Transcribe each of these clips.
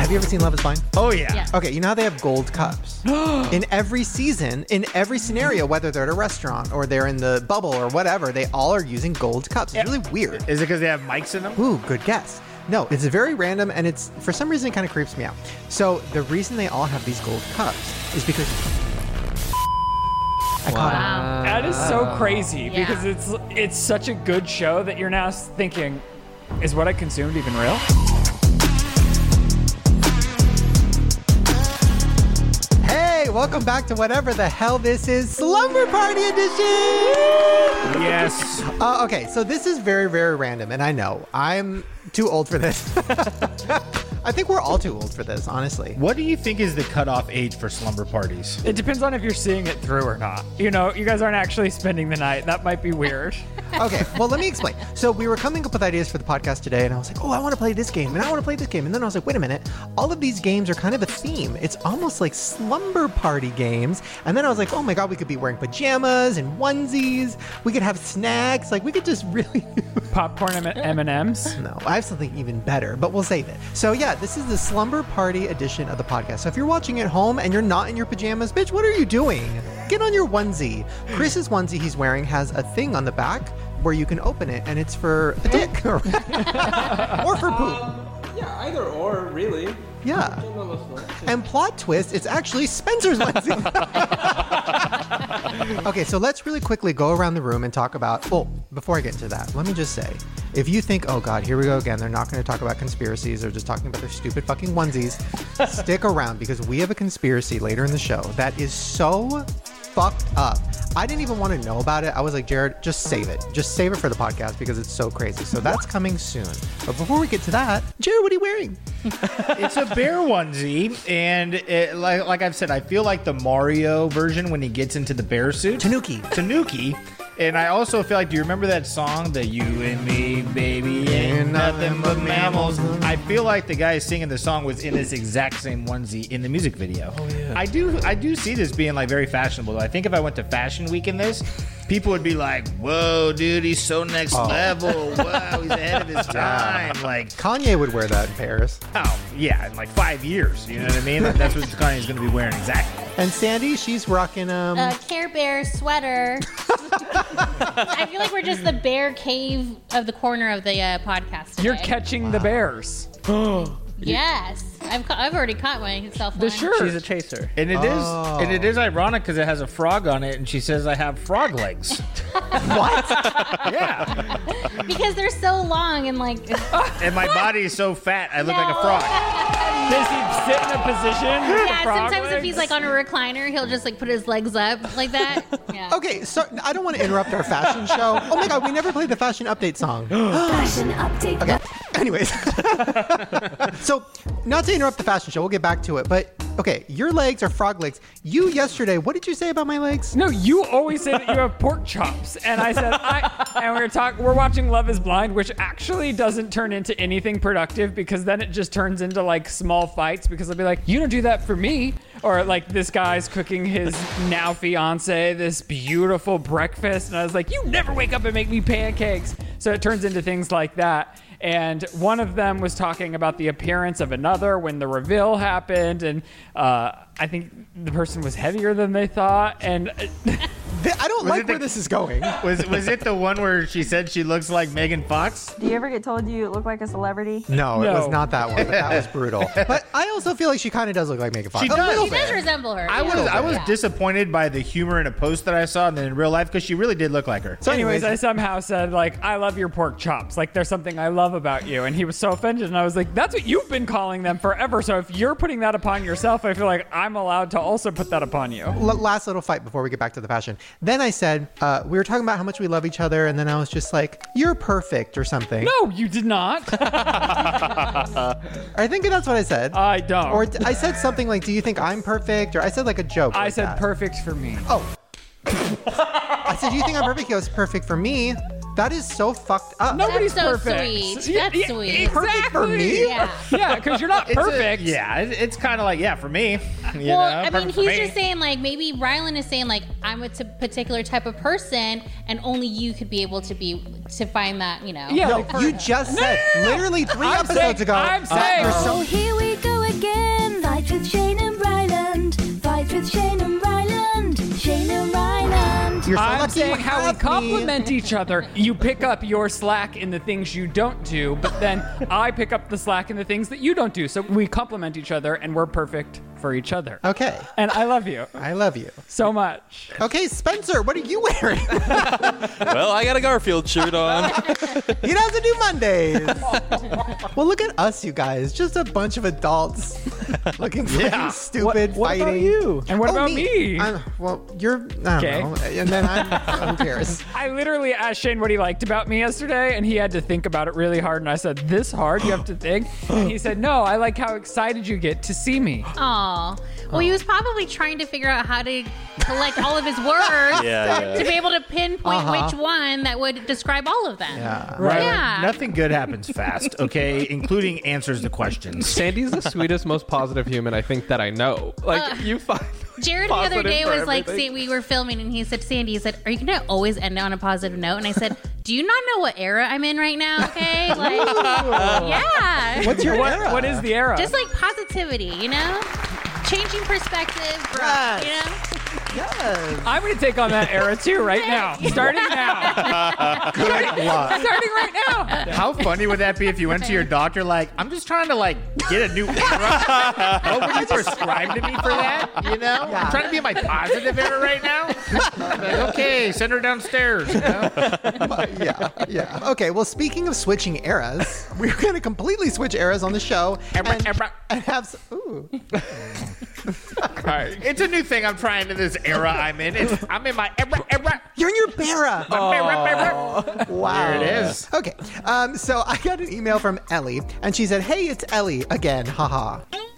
Have you ever seen Love is Blind? Oh, yeah. Yeah. Okay, you know how they have gold cups? In every season, in every scenario, whether they're at a restaurant or they're in the bubble or whatever, they all are using gold cups. It's really weird. Is it because they have mics in them? Ooh, good guess. No, it's very random, and it's, for some reason, it kind of creeps me out. So the reason they all have these gold cups is because I caught Wow. That is so crazy Yeah. because it's such a good show that you're now thinking, is what I consumed even real? Hey, welcome back to whatever the hell this is, Slumber Party Edition! Yes. Okay, so this is very, very random, and I know I'm too old for this. I think we're all too old for this, honestly. What do you think is the cutoff age for slumber parties? It depends on if you're seeing it through or not. You know, you guys aren't actually spending the night. That might be weird. Okay, well, let me explain. So we were coming up with ideas for the podcast today, and I was like, oh, I want to play this game, and I want to play this game. And then I was like, wait a minute. All of these games are kind of a theme. It's almost like slumber party games. And then I was like, oh my God, we could be wearing pajamas and onesies. We could have snacks. Like, we could just really... Popcorn M&Ms. No, I have something even better, but we'll save it. So yeah, this is the slumber party edition of the podcast. So if you're watching at home and you're not in your pajamas, bitch, what are you doing? Get on your onesie. Chris's onesie he's wearing has a thing on the back where you can open it, and it's for a dick or for poop. Yeah, either or, really. Yeah. Came on the floor. And plot twist, it's actually Spencer's onesie. Okay, so let's really quickly go around the room and talk about, well, before I get into that, let me just say, if you think, oh God, here we go again, they're not going to talk about conspiracies, they're just talking about their stupid fucking onesies, stick around because we have a conspiracy later in the show that is so fucked up. I didn't even want to know about it. I was like, Jared, just save it. Just save it for the podcast because it's so crazy. So that's coming soon. But before we get to that, Jared, what are you wearing? It's a bear onesie, and like I've said, I feel like the Mario version when he gets into the bear suit. Tanuki. And I also feel like, do you remember that song, the You and Me, Baby, Ain't Nothing But Mammals? I feel like the guy singing the song was in this exact same onesie in the music video. Oh, yeah. I do see this being like very fashionable. I think if I went to Fashion Week in this, people would be like, whoa, dude, he's so next level. Wow, he's ahead of his time. Like, Kanye would wear that in Paris. oh, yeah, in like 5 years. You know what I mean? That's what Kanye's going to be wearing exactly. And Sandy, she's rocking Care Bear sweater. I feel like we're just the bear cave of the corner of the podcast today. You're catching the bears. Yes. I've already caught myself The one. shirt. She's a chaser. And it is ironic because it has a frog on it, and she says I have frog legs. What? Yeah. Because they're so long and like... And my body is so fat, I look like a frog. Does he sit in a position with the Yeah, frog sometimes if legs? he's like on a recliner, he'll just like put his legs up like that. Yeah. Okay, so I don't want to interrupt our fashion show. Oh my God, we never played the fashion update song. Fashion update. Okay, anyways. So, not to interrupt the fashion show, we'll get back to it, but okay, your legs are frog legs. You yesterday, what did you say about my legs? No, you always say that you have pork chops, and I said, and we're watching Love Is Blind, which actually doesn't turn into anything productive because then it just turns into like small fights because I'll be like, you don't do that for me, or like this guy's cooking his now fiance this beautiful breakfast, and I was like, you never wake up and make me pancakes. So it turns into things like that. And one of them was talking about the appearance of another when the reveal happened, and I think the person was heavier than they thought, and I don't like where this is going. Was it the one where she said she looks like Megan Fox? Do you ever get told you look like a celebrity? No, it No. was not that one, but that was brutal. But I also feel like she kind of does look like Megan Fox. She A does. little He does bit. resemble her. I was Yeah. disappointed by the humor in a post that I saw and then in real life because she really did look like her. So anyways, I somehow said, like, I love your pork chops. Like, there's something I love about you. And he was so offended. And I was like, that's what you've been calling them forever. So if you're putting that upon yourself, I feel like I'm allowed to also put that upon you. last little fight before we get back to the fashion. Then I said, we were talking about how much we love each other, and then I was just like, you're perfect or something. No, you did not. I think that's what I said. I don't. Or I said something like, do you think I'm perfect? Or I said like a joke. I like said that. perfect for me. Oh. I said, do you think I'm perfect? He goes, perfect for me. That is so fucked up. Nobody's That's so perfect. sweet. That's sweet. Perfect for me? Yeah. Yeah, because you're not perfect. It's kind of like, yeah, for me. You Well, know, I mean, perfect for he's me. just saying, like, maybe Rylan is saying, like, I'm a particular type of person, and only you could be able to find that, you know. Yeah, No, like for- you just said, literally 3 I'm episodes saying- ago. I'm saying- you're Oh, so here we go again. how we have me. complement each other. You pick up your slack in the things you don't do, but then I pick up the slack in the things that you don't do. So we complement each other, and we're perfect for each other. Okay. And I love you I love you. so much. Okay, Spencer, what are you wearing? Well, I got a Garfield shirt on. He doesn't do Mondays. Well, look at us, you guys. Just a bunch of adults looking fucking stupid, What fighting. about you? And what about me? Well, you're, I don't Okay. know. And then who cares? I literally asked Shane what he liked about me yesterday, and he had to think about it really hard. And I said, "This hard? You have to think?" And he said, "No, I like how excited you get to see me." Aw. Well, he was probably trying to figure out how to collect all of his words Yeah. to be able to pinpoint which one that would describe all of them. Yeah. Right. Yeah. Nothing good happens fast, okay? Including answers to questions. Sandy's the sweetest, most positive human I think that I know. Like, you find Jared the other positive day for was like, everything. we were filming, and he said, Sandy, he said, "Are you going to always end on a positive note?" And I said, "Do you not know what era I'm in right now, okay?" Like, yeah. What's your era? What is the era? Just like positivity, you know? Changing perspective, Yes. you know? Yes. I'm going to take on that era too, right now. Starting now. Good luck. Starting right now. How funny would that be if you went to your doctor like, I'm just trying to like get a new era? What would you prescribe to me for that? You know? I'm trying to be in my positive era right now. Like, okay, send her downstairs. You know? Yeah. Okay, well, speaking of switching eras, we're going to completely switch eras on the show and have ooh. It's a new thing I'm trying in this era I'm in. I'm in my era. You're in your Bera. Wow. Wow. There it is. Okay, so I got an email from Ellie, and she said, "Hey, it's Ellie again, haha."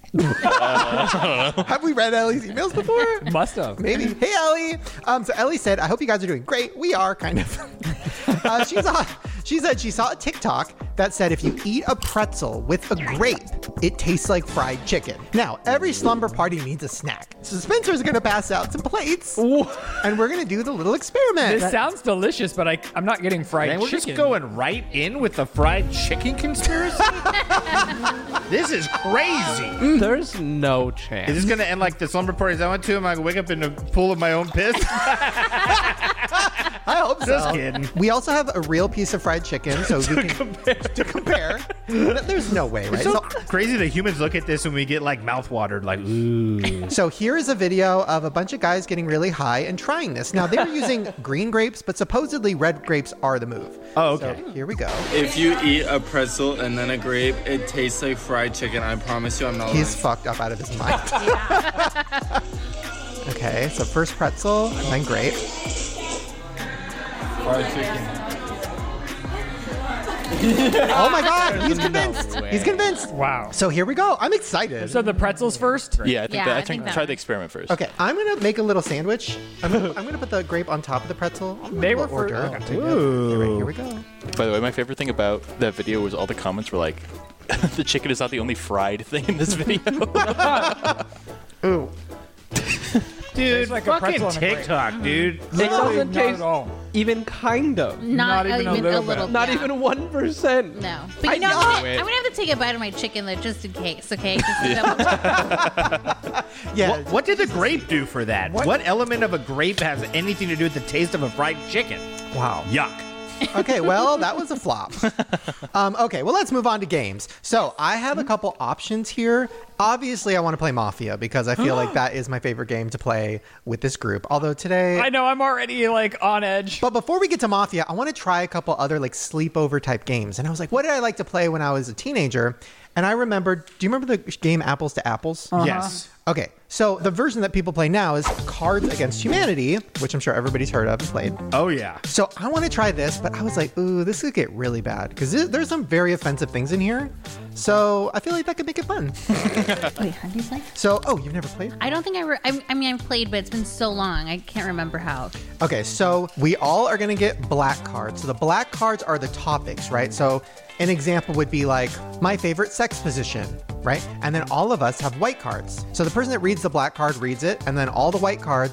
Have we read Ellie's emails before? Must have. Maybe. Hey, Ellie. So Ellie said, "I hope you guys are doing great. We are, kind of." She said she saw a TikTok that said if you eat a pretzel with a grape, it tastes like fried chicken. Now, every slumber party needs a snack. So Spencer's going to pass out some plates, and we're going to do the little experiment. This sounds delicious, but I'm not getting fried Man, we're chicken. just going right in with the fried chicken conspiracy? This is crazy. there's no chance. Is this going to end like the slumber parties I went to? Am I going to wake up in a pool of my own piss? I hope so. Just kidding. We also have a real piece of fried chicken, so we can compare. There's no way, right? It's so crazy that humans look at this and we get like mouth watered, like, ooh. So here is a video of a bunch of guys getting really high and trying this. Now, they were using green grapes, but supposedly red grapes are the move. Oh, okay. So here we go. If you eat a pretzel and then a grape, it tastes like fried chicken. I promise you, I'm not He's fucked up out of his mind. Okay, so first pretzel, and then grape. fried chicken. Oh my God, he's convinced. He's convinced. Wow. So here we go. I'm excited. So the pretzels first? Yeah, I think, Yeah, I think that try one. the experiment first. Okay, I'm gonna make a little sandwich. I'm gonna put the grape on top of the pretzel. They were Hors d'oeuvre. for- Here we go. By the way, my favorite thing about that video was all the comments were like, the chicken is not the only fried thing in this video. Ooh. Dude, like a fucking pretzel and a grape. TikTok, dude. It doesn't Not taste at all. even kind of. Not even a little. Not yeah. even 1%. No. But you know, I'm gonna have to take a bite of my chicken though, just in case. Okay. Just to double check. Yeah. What did the grape do for that? What element of a grape has anything to do with the taste of a fried chicken? Wow. Yuck. Okay, well, that was a flop. Okay, well, let's move on to games. So I have a couple options here. Obviously, I want to play Mafia because I feel like that is my favorite game to play with this group. Although today... I know, I'm already like on edge. But before we get to Mafia, I want to try a couple other like sleepover type games. And I was like, what did I like to play when I was a teenager? And I remembered, do you remember the game Apples to Apples? Yes. Okay, so the version that people play now is Cards Against Humanity, which I'm sure everybody's heard of and played. Oh, yeah. So I want to try this, but I was like, ooh, this could get really bad because there's some very offensive things in here. So I feel like that could make it fun. Wait, how do you play? So, oh, you've never played? I don't think I mean, I've played, but it's been so long. I can't remember how. Okay, so we all are going to get black cards. So the black cards are the topics, right? So an example would be like my favorite sex position, right? And then all of us have white cards. So the person that reads the black card reads it, and then all the white cards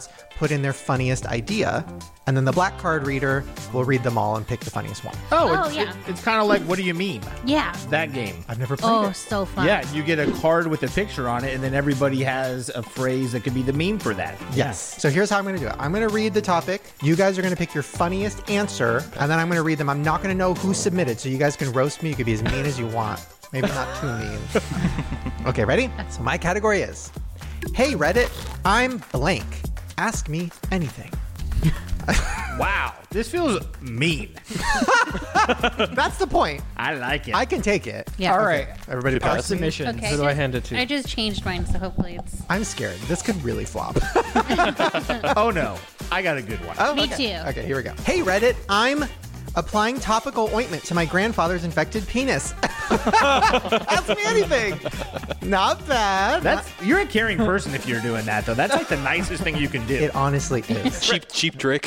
put in their funniest idea, and then the black card reader will read them all and pick the funniest one. Oh, it's, yeah. It's kind of like, what do you mean? Yeah. That game. I've never played Oh, it. so fun. Yeah, you get a card with a picture on it, and then everybody has a phrase that could be the meme for that. Yes. So here's how I'm going to do it. I'm going to read the topic. You guys are going to pick your funniest answer, and then I'm going to read them. I'm not going to know who submitted, so you guys can roast me. You can be as mean as you want. Maybe not too mean. Okay, ready? So my category is, hey, Reddit, I'm blank. Ask me anything. Wow, this feels mean. That's the point. I like it. I can take it. Yeah. All right. Everybody Our pass me? submissions. Okay, Who do I hand it to? I just changed mine, so hopefully it's. I'm scared. This could really flop. Oh no, I got a good one. Oh, Me okay. too. Okay, here we go. Hey, Reddit, I'm applying topical ointment to my grandfather's infected penis. Ask me anything. Not bad. You're a caring person if you're doing that, though. That's like the nicest thing you can do. It honestly is. Cheap trick.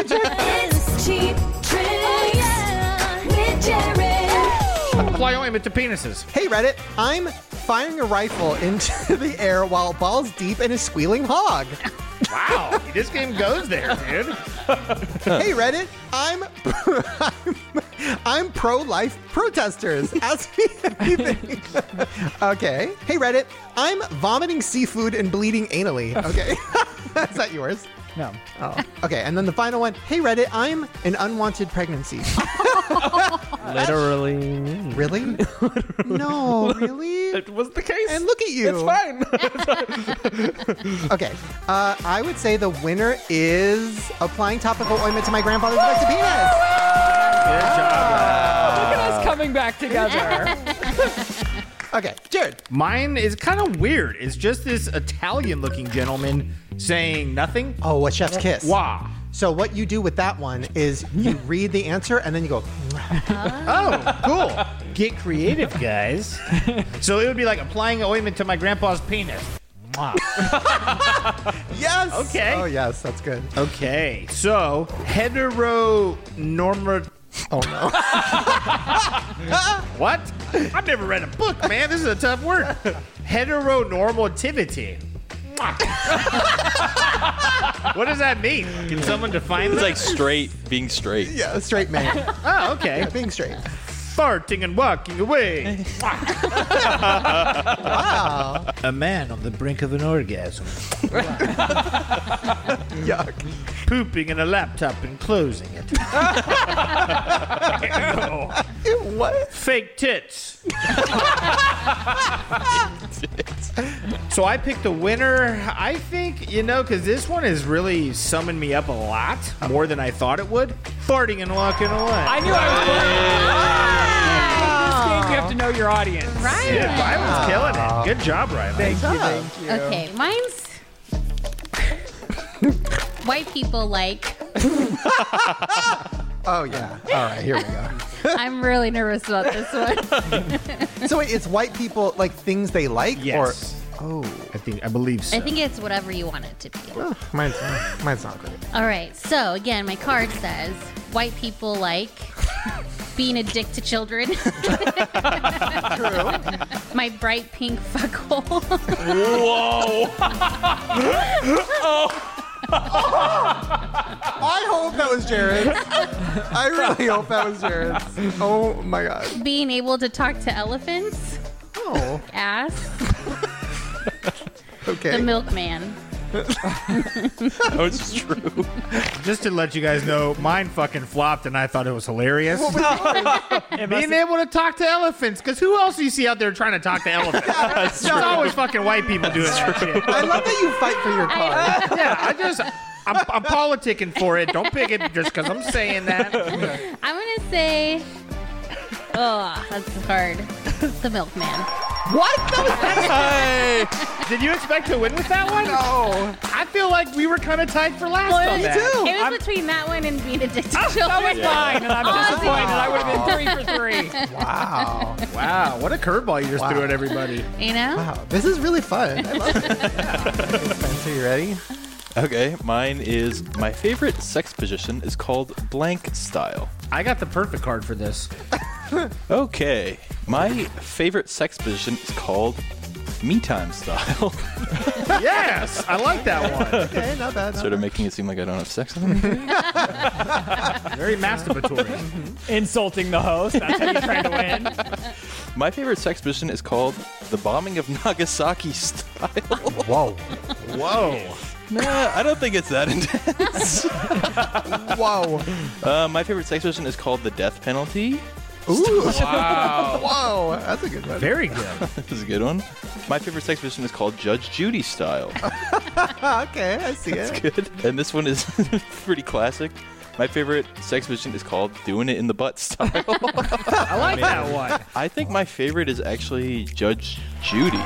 Apply ointment to penises. Hey, Reddit, I'm firing a rifle into the air while balls deep in a squealing hog. Wow, this game goes there, dude. Hey, Reddit, I'm pro-life protesters. Ask me anything. Okay. Hey, Reddit, I'm vomiting seafood and bleeding anally. Okay. Is that yours? No. Oh. Okay, and then the final one. Hey, Reddit, I'm an unwanted pregnancy. Literally. Really? No, really? It was the case. And look at you. It's fine. Okay, I would say the winner is applying topical ointment to my grandfather's infected penis. Good job. Look at us coming back together. Okay, Jared. Mine is kind of weird. It's just this Italian-looking gentleman saying nothing. Oh, a chef's kiss. Wow. So what you do with that one is you read the answer and then you go, Oh, cool. Get creative, guys. So it would be like applying ointment to my grandpa's penis. Wow. yes. Okay. Oh, yes, that's good. Okay, so heteronormative. Oh, no. What? I've never read a book, man. This is a tough word. Heteronormativity. What does that mean? Can someone define It's that? like straight, being straight. Yeah, a straight man. Oh, okay. Being straight. Farting and walking away. Wow. A man on the brink of an orgasm. Yuck. Pooping in a laptop and closing it. Ew. What? Fake tits. So I picked the winner. I think, because this one has really summoned me up a lot, more than I thought it would. Farting and walking away. I knew I was going. In this game, you have to know your audience. Right. Yeah, Rylan's killing it. Good job, Rylan. Thank you. Okay, mine's white people like. Oh, yeah. All right, here we go. I'm really nervous about this one. So wait, it's white people, like things they like? Yes. Or, I believe so. I think it's whatever you want it to be. mine's not great. All right, so again, my card says white people like being a dick to children. True. My bright pink fuckhole. Whoa! I hope that was Jared. I really hope that was Jared. Oh my god. Being able to talk to elephants. Oh. Ass. Okay. The milkman. Oh, it's true. Just to let you guys know, mine fucking flopped and I thought it was hilarious. Being able to talk to elephants, because who else do you see out there trying to talk to elephants? There's always fucking white people doing that shit. I love that you fight for your card. Yeah, I'm politicking for it. Don't pick it just because I'm saying that. I'm going to say, oh, that's hard. The milkman. What? Did you expect to win with that one? No. I feel like we were kind of tied for last Well, on it that. was, too. it was between that one and being addicted to children. That was mine, and I'm disappointed. I would have been 3 for 3. Wow. Wow, what a curveball you just threw at everybody. You know? Wow. This is really fun. I love it. Spencer, you ready? Okay, mine is my favorite sex position is called blank style. I got the perfect card for this. Okay, my favorite sex position is called me time style. Yes, I like that one. Okay, not bad. Sort of making it seem like I don't have sex with anything. Very masturbatory. Insulting the host. That's how you try to win. My favorite sex position is called the bombing of Nagasaki style. Whoa. Whoa. Nah, I don't think it's that intense. Whoa. My favorite sex position is called the death penalty. Ooh. Wow. Whoa. That's a good one. Very good. This is a good one. My favorite sex position is called Judge Judy style. Okay, I see it. Good. And this one is pretty classic. My favorite sex position is called doing it in the butt style. I like that one. I think my favorite is actually Judge Judy.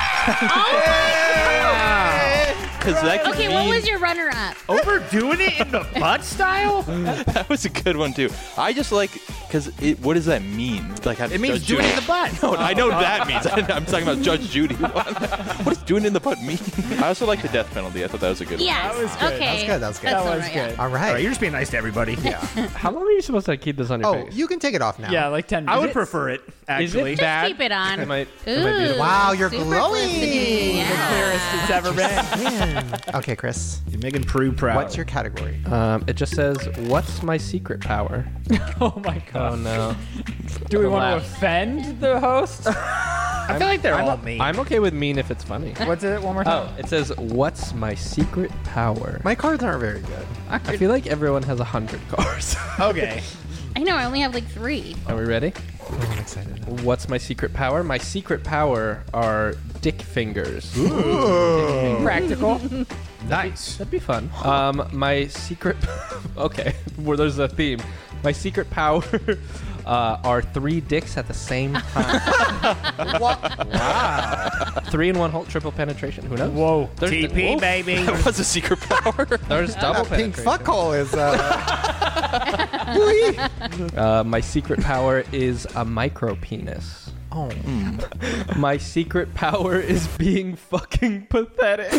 Because that could Okay, mean, what was your runner-up? Overdoing it in the butt style? that was a good one too. I just like because what does that mean? Like It means Judge doing Judy. it in the butt. No, I know what that means. I'm talking about Judge Judy. What does doing it in the butt mean? I also like the death penalty. I thought that was a good Yes. That was good. Okay. That was good. That's That all was right, yeah. good. All All right, right. you're just being nice to everybody. Yeah. How long are you supposed to keep this on your Oh, face? you can take it off now. Yeah, like 10 minutes. I would prefer it, actually. Is it Just bad? keep it on. It might be. Ooh, Wow, you're super glowing. glistening. The Yeah. clearest it's ever been. Man. Okay, Chris. You're making Prue proud. What's your category? It just says, "What's my secret power?" Oh my god. Oh no. Do we want to Laugh. offend the host? I feel like they're all mean. I'm okay with mean if it's funny. What's it? One more Oh, time. it says, "What's my secret power?" My cards aren't very good. I feel like everyone has 100 cards. Okay. I know, I only have like 3. Are we ready? Oh, I'm excited. What's my secret power? My secret power are dick fingers. Practical. Nice. That'd be fun. My secret. Okay, well, there's a theme. My secret power are 3 dicks at the same time. Wow. 3 in 1 hole, triple penetration. Who knows? Whoa. There's- TP, whoa. baby. That was a secret power. There's double That pink penetration. fuckhole is. My secret power is a micro penis. Oh. My secret power is being fucking pathetic.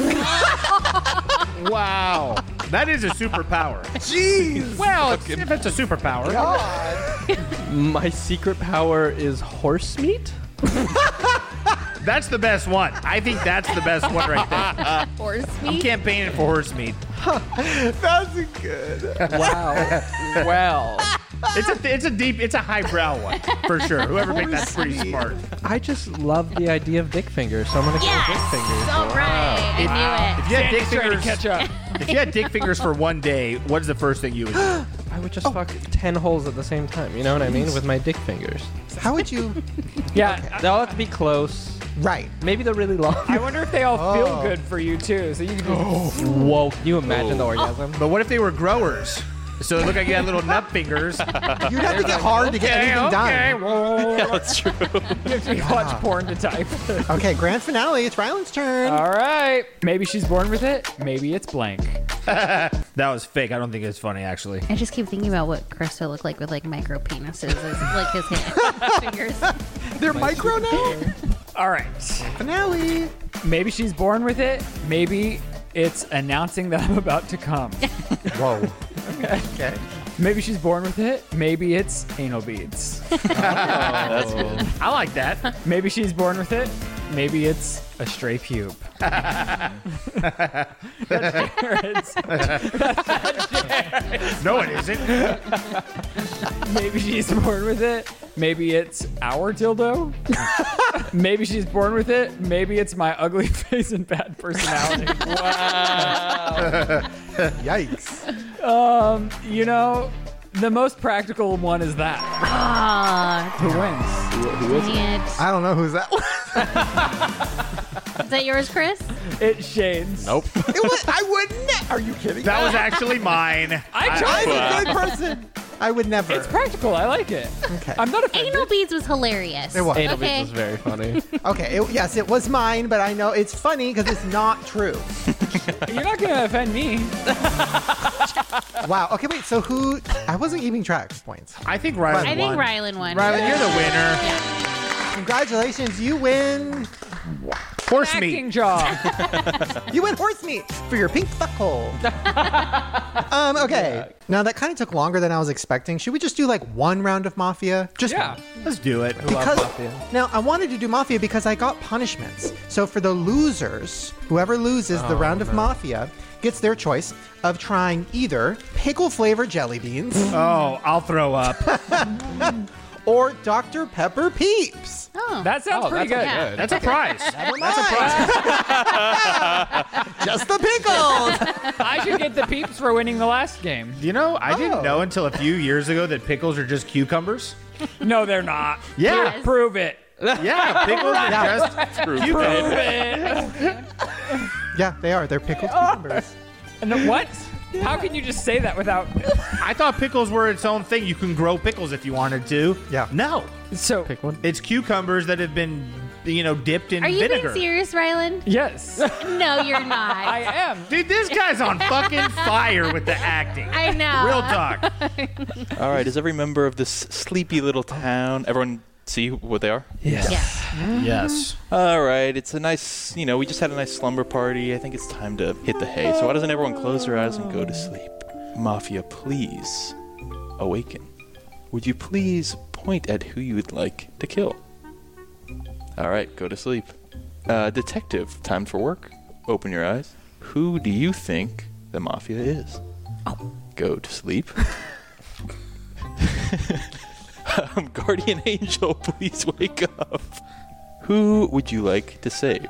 Wow. That is a superpower. Jeez. Well, if it's a superpower. God. My secret power is horse meat. That's the best one. I think that's the best one right there. Horse I'm meat. campaigning for horse meat. That's good. Wow. Well, It's a highbrow one for sure. Whoever picked that's pretty smart. I just love the idea of dick fingers, so I'm gonna go Yes. dick fingers. All right. I knew If you had dick Sandy's trying to fingers, catch up. if you had dick fingers for one day, what's the first thing you would do? I would just fuck 10 holes at the same time. You know what I mean? With my dick fingers. How would you? Yeah. They all have to be close. Right. Maybe they're really long. I wonder if they all feel good for you too. So you can just Whoa! Can you imagine the orgasm? But what if they were growers? So it looked like you had little nut fingers. You'd have to get hard to get anything done. Yeah, that's true. you have to watch porn to type. Okay, grand finale. It's Ryland's turn. All right. Maybe she's born with it. Maybe it's blank. That was fake. I don't think it's funny, actually. I just keep thinking about what Chris would look like with like micro penises, as, like his fingers. They're micro now. All right. Finale. Maybe she's born with it. Maybe it's announcing that I'm about to come. Whoa. Okay. Maybe she's born with it. Maybe it's anal beads. That's good. I like that. Maybe she's born with it. Maybe it's a stray pube. That's Jared's. No, it isn't. Maybe she's born with it. Maybe it's our dildo. Maybe she's born with it. Maybe it's my ugly face and bad personality. Yikes. You know, the most practical one is that. Ah, Who wins? dang it. I don't know who's that. Is that yours, Chris? It's Shane's. Nope. I wouldn't. Are you kidding? That was actually mine. I tried. I'm a good person. I would never. It's practical. I like it. Okay. I'm not offended. Anal beads was hilarious. It was. Anal Okay. beads was very funny. Okay. Yes, it was mine, but I know it's funny because it's not true. You're not going to offend me. Wow. Okay, wait. So who? I wasn't keeping track of points. I think Rylan I think won. Rylan won. Rylan, you're the winner. Yeah. Congratulations, you win Horse Acting meat. job. You went horse meat for your pink fuckhole. Okay. Now that kind of took longer than I was expecting. Should we just do like one round of Mafia? Just Yeah. one. Let's do it. Because now I wanted to do Mafia because I got punishments. So for the losers, whoever loses the round of Mafia gets their choice of trying either pickle flavored jelly beans Oh, I'll throw up. or Dr. Pepper Peeps. Oh. That sounds pretty good. Yeah. That's a prize. That's a prize. Just the pickles. I should get the peeps for winning the last game. You know, I Oh. didn't know until a few years ago that pickles are just cucumbers. No, they're not. Yeah. Prove it. Yeah, pickles are just cucumbers. Yeah, they are. They're pickled cucumbers. And what? How can you just say that without? I thought pickles were its own thing. You can grow pickles if you wanted to. Yeah. No. So Pick one. It's cucumbers that have been, dipped in Are you vinegar. being serious, Ryland? yes, No, you're not. I am. Dude, this guy's on fucking fire with the acting. I know. Real talk. All right, is every member of this sleepy little town, everyone see what they are? Yes. Yes. All right, it's a nice, we just had a nice slumber party. I think it's time to hit the hay. So why doesn't everyone close their eyes and go to sleep? Mafia, please awaken. Would you please point at who you would like to kill? All right, go to sleep. Detective, time for work. Open your eyes. Who do you think the Mafia is? Go to sleep. Guardian Angel, please wake up. Who would you like to save?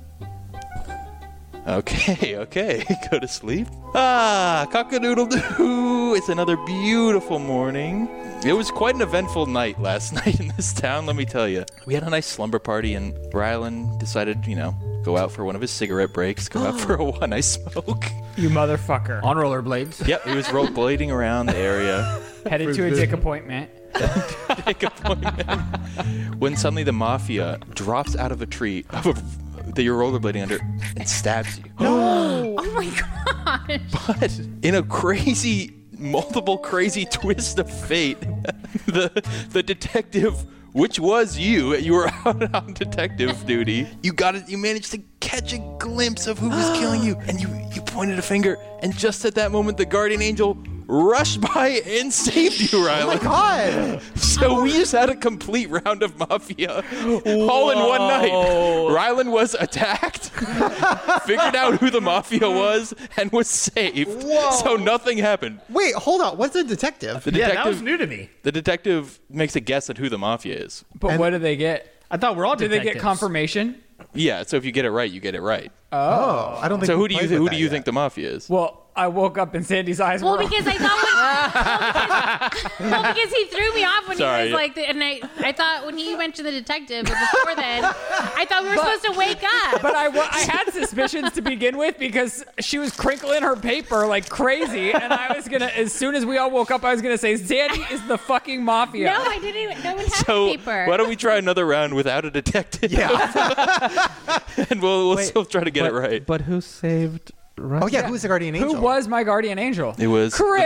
Okay, go to sleep. Cock-a-doodle-doo. It's another beautiful morning. It was quite an eventful night last night in this town, let me tell you. We had a nice slumber party, and Rylan decided, go out for one of his cigarette breaks, go out for a nice smoke. You motherfucker. On rollerblades. Yep, he was rollerblading around the area. Headed to a dick appointment. Dick appointment. When suddenly the Mafia drops out of a tree that you're rollerblading under and stabs you. Oh my gosh. But in a multiple crazy twist of fate, the detective, which was you were out on detective duty. You managed to catch a glimpse of who was killing you, and you pointed a finger, and just at that moment, the Guardian Angel rushed by and saved you, Rylan. Oh my god! So we just had a complete round of Mafia all in one night. Rylan was attacked, figured out who the Mafia was, and was saved. Whoa. So nothing happened. Wait, hold on. What's a detective? Yeah, that was new to me. The detective makes a guess at who the Mafia is. But what do they get? I thought we're all Do detectives. they get confirmation? Yeah, so if you get it right, you get it right. Oh, I don't think. So we who do played you with that think yet. the Mafia is? Well, I woke up and Sandy's eyes Well, were because I thought because he threw me off when Sorry. he was like, and I thought when he mentioned the detective, but before then, I thought we were supposed to wake up. But I had suspicions to begin with because she was crinkling her paper like crazy, and I was gonna, as soon as we all woke up, I was gonna say, Sandy is the fucking Mafia. No, I didn't even. No one had So paper. why don't we try another round without a detective? Yeah. And we'll still try to get it right. But who saved Ryan? Oh yeah, who's the guardian angel? Who was my guardian angel? It was Chris.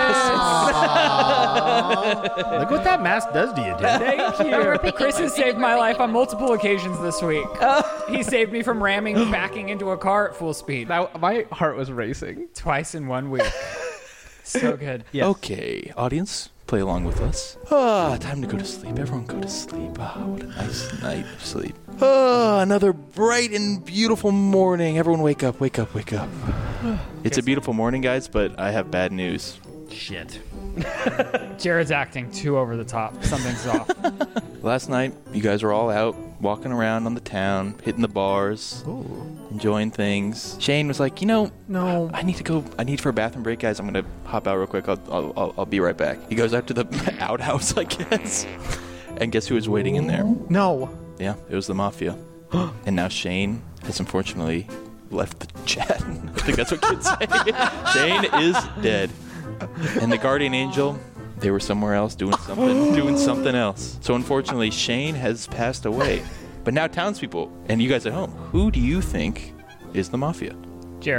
Look what that mask does to you, dude. Thank We're you. picking- Chris we're has picking- saved my we're life picking. on multiple occasions this week. He saved me from backing into a car at full speed My heart was racing. twice in 1 week. So good. Yes. Okay, audience, play along with us. Time to go to sleep. Everyone go to sleep. What a nice night of sleep. Another bright and beautiful morning. Everyone wake up, wake up, wake up. It's a beautiful morning, guys, but I have bad news. Shit. Jared's acting too over the top. Something's off. Last night, you guys were all out, walking around on the town, hitting the bars, enjoying things. Shane was like, No. I need for a bathroom break, guys. I'm gonna hop out real quick. I'll be right back. He goes out to the outhouse, I guess. And guess who was waiting in there? No. Yeah, it was the Mafia. And now Shane has unfortunately left the chat. I think that's what kids say. Shane is dead. And the Guardian Angel, they were somewhere else doing something else. So unfortunately, Shane has passed away. But now townspeople, and you guys at home, who do you think is the Mafia? Jared.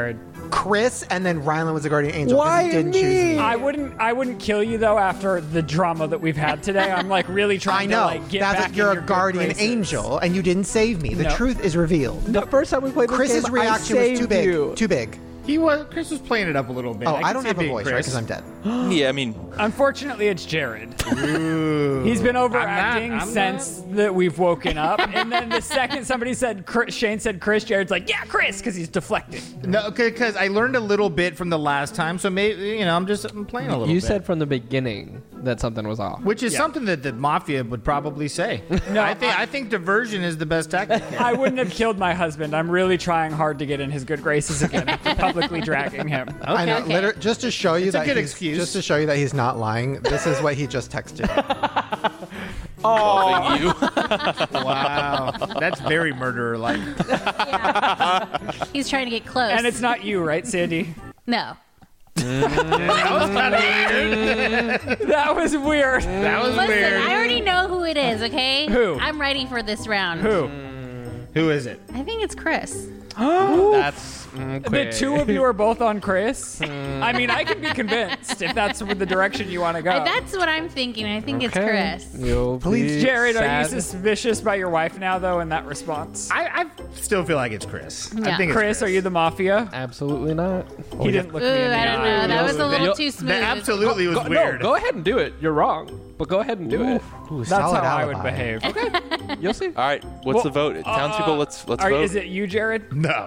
Chris, and then Rylan was the guardian angel. 'cause Why he didn't me? choose me. I wouldn't kill you though after the drama that we've had today. I'm like really I trying know. to like get That's back what you're in a your guardian good graces. angel, and you didn't save me. The No. truth is revealed. The first time we played this Chris's game, I reaction was too saved big. you. Too big. Chris was playing it up a little bit. Oh, can I don't see have it a being voice, right? Chris. Because I'm dead. Yeah, I mean, Unfortunately, it's Jared. He's been overacting I'm since that we've woken up, and then the second somebody said Shane said Chris, Jared's like, yeah, Chris, because he's deflecting. No, because I learned a little bit from the last time, so maybe I'm playing a little You bit. said from the beginning that something was off. Which is something that the mafia would probably say. No, I think diversion is the best tactic. here. I wouldn't have killed my husband. I'm really trying hard to get in his good graces again after publicly dragging him. I know. Okay. Just to show you It's a that good he's, excuse. just to show you that he's not lying. This is what he just texted. involving you. Wow, that's very murderer-like. He's trying to get close. And it's not you, right, Sandy? No. That was kind of weird. That was weird. That was Listen, weird. I already know who it is, okay? Who? I'm ready for this round. Who? Who is it? I think it's Chris. That's The two of you are both on Chris. I mean, I can be convinced if that's the direction you want to go. That's what I'm thinking. I think it's Chris. You'll Please, be Jared, are you sad. suspicious by your wife now, though, in that response? I still feel like it's Chris. I Yeah. think it's Chris, are you the mafia? Absolutely not. He didn't look Ooh, me in the I don't know. eye. That was a little You'll- too smooth. That absolutely was Go, weird. No, go ahead and do it. You're wrong, but go ahead and do it. Ooh, That's solid how I would alibi. behave. You'll see. All right, what's the vote? Townspeople, let's vote. Is it you, Jared? No.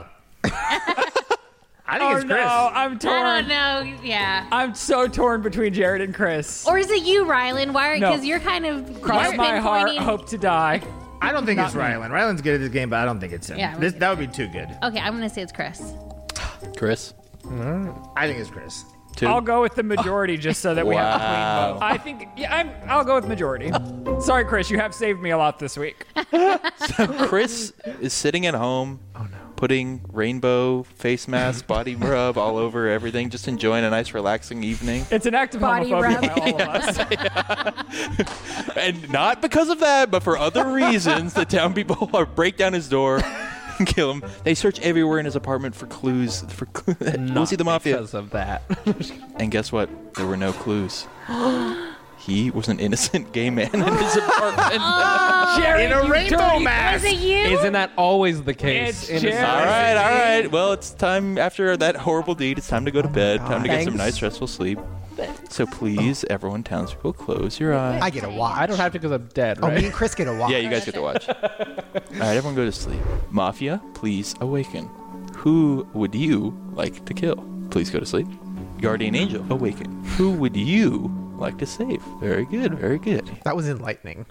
I think Oh it's Chris. no, I'm I torn. don't know. Yeah. I'm so torn between Jared and Chris. Or is it you, Rylan? Why? No. Because you're kind of Cross my heart, pinpointing- hope to die. I don't think it's Not me. Rylan. Rylan's good at this game, but I don't think it's him. Yeah, That would be too good. Okay, I'm gonna say it's Chris. Chris? I think it's Chris. Two? I'll go with the majority just so that we have a clean Wow. vote. I think, I'll go with majority. Sorry, Chris, you have saved me a lot this week. Chris is sitting at home, putting rainbow face mask, body rub all over everything, just enjoying a nice, relaxing evening. It's an act of Body homophobia rub. by all of us. And not because of that, but for other reasons, the town people break down his door and kill him. They search everywhere in his apartment for clues. We'll see the mafia. Because of that. And guess what? There were no clues. He was an innocent gay man in his apartment. Jared, In a you rainbow dirty- mask. Was it you? Isn't that always the case? It's in a Jared. All society? right, all right. Well, it's time after that horrible deed. It's time to go to bed. Time to get some Thanks. nice, restful sleep. So please, everyone, townspeople, close your eyes. I get a watch. I don't have to because I'm dead, Oh, right? me and Chris get a watch. Yeah, you guys get to watch. All right, everyone go to sleep. Mafia, please awaken. Who would you like to kill? Please go to sleep. Guardian Angel, awaken. Who would you like to save? Very good, very good. That was enlightening.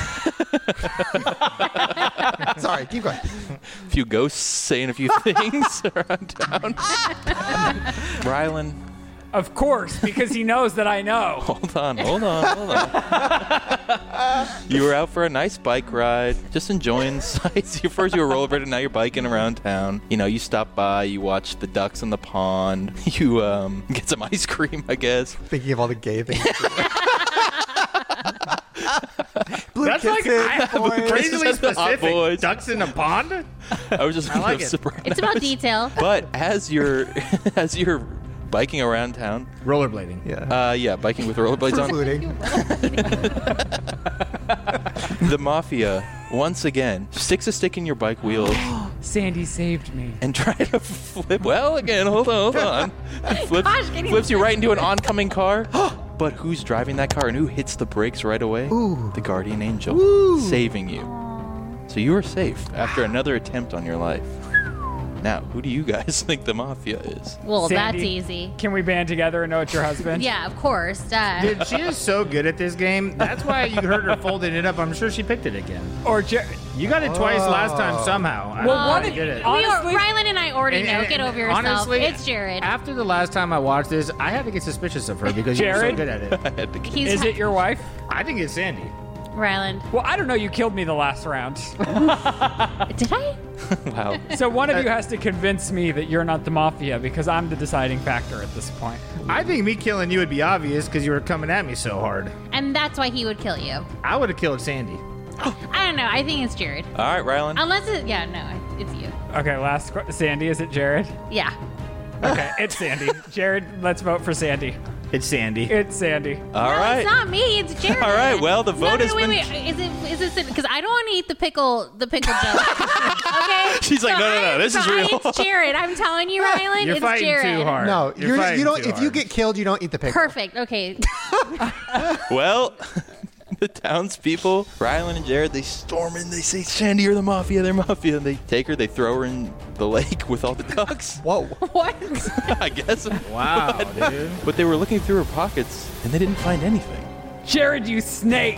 Sorry, keep going. A few ghosts saying a few things around town. Rylan, Of course, because he knows that I know. hold on. You were out for a nice bike ride, just enjoying the sights. First you were rollerblading, now you're biking around town. You know, you stop by, you watch the ducks in the pond, you get some ice cream, I guess. Thinking of all the gay things. Blue That's like boys. crazily This is the hot specific. boys. Ducks in a pond? I was just thinking like of it. Sopranos. It's about detail. But as you're biking around town, Rollerblading. Yeah. biking with rollerblades on, Fluting. the mafia once again sticks a stick in your bike wheels Sandy saved me. and try to flip. Well, again, hold on. Flips you right into an oncoming car. But who's driving that car and who hits the brakes right away? Ooh. The Guardian Angel, saving you. So you are safe after another attempt on your life. Now, who do you guys think the mafia is? Well, that's Sandy. easy. Can we band together and know it's your husband? Yeah, of course. Dude, she is so good at this game. That's why you heard her folding it up. I'm sure she picked it again. Or Jared? You got it twice last time somehow. Well, I one don't of get it. honestly, Rylan and I already know. Get over yourself. Honestly, It's Jared. After the last time I watched this, I had to get suspicious of her because you were so Jared? good at it. I had to get He's is it your wife? I think it's Sandy. Ryland. Well, I don't know. You killed me the last round. Did I? wow. So one of you has to convince me that you're not the mafia because I'm the deciding factor at this point. I think me killing you would be obvious because you were coming at me so hard. And that's why he would kill you. I would have killed Sandy. I don't know. I think it's Jared. All right, Rylan. Unless it, yeah, no, it's you. Okay, Sandy, is it Jared? Yeah. Okay, it's Sandy. Jared, let's vote for Sandy. It's Sandy. It's Sandy. All No, right. it's not me. It's Jared. All right, well, the vote has wait, been- Wait. Is it because I don't want to eat the pickle joke? Okay. She's like, no, this is real. It's Jared. I'm telling you, Rylan. You're it's fighting Jared. too hard. No, You're fighting you don't. too If you hard. get killed, you don't eat the pickle. Perfect. Okay. Well, the townspeople, Rylan and Jared, they storm in. They say, Sandy, you're the mafia. They're mafia. And they take her. They throw her in the lake with all the ducks. Whoa. What? I guess. Wow, dude. But they were looking through her pockets, and they didn't find anything. Jared, you snake.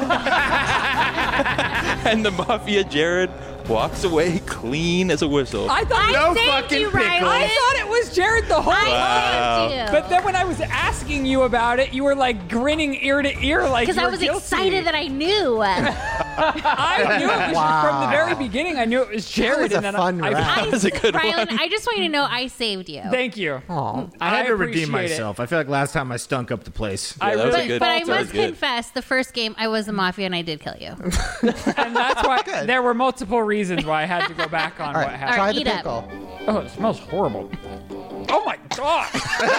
And the mafia, Jared, walks away clean as a whistle. I thought No I saved fucking you, pickle. Rylan. I thought it was Jared the whole time. Wow. I saved you. But then when I was asking you about it, you were like grinning ear to ear like Because you I were was guilty. excited that I knew. I knew it was from the very beginning. I knew it was Jared. was a and then fun round. That was a good Rylan, one. I just want you to know I saved you. Thank you. Aw. I had to redeem appreciate it. myself. I feel like last time I stunk up the place. I that was really good. But I That was must good. confess, the first game I was the mafia and I did kill you. And that's why there were multiple reasons why I had to go back on All what right, happened. try eat the up. pickle. Oh, it smells horrible. Oh my god!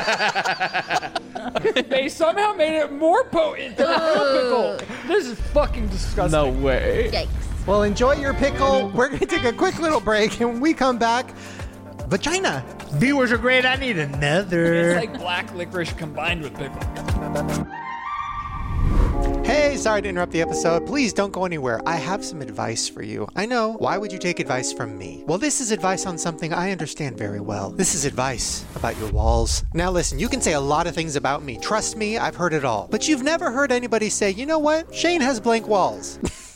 They somehow made it more potent than the real pickle. This is fucking disgusting. No way. Yikes. Well, enjoy your pickle. We're gonna take a quick little break, and when we come back, vagina. Viewers are great. I need another. It's like black licorice combined with pickle. Hey, sorry to interrupt the episode. Please don't go anywhere. I have some advice for you. I know. Why would you take advice from me? Well, this is advice on something I understand very well. This is advice about your walls. Now listen, you can say a lot of things about me. Trust me, I've heard it all. But you've never heard anybody say, you know what? Shane has blank walls.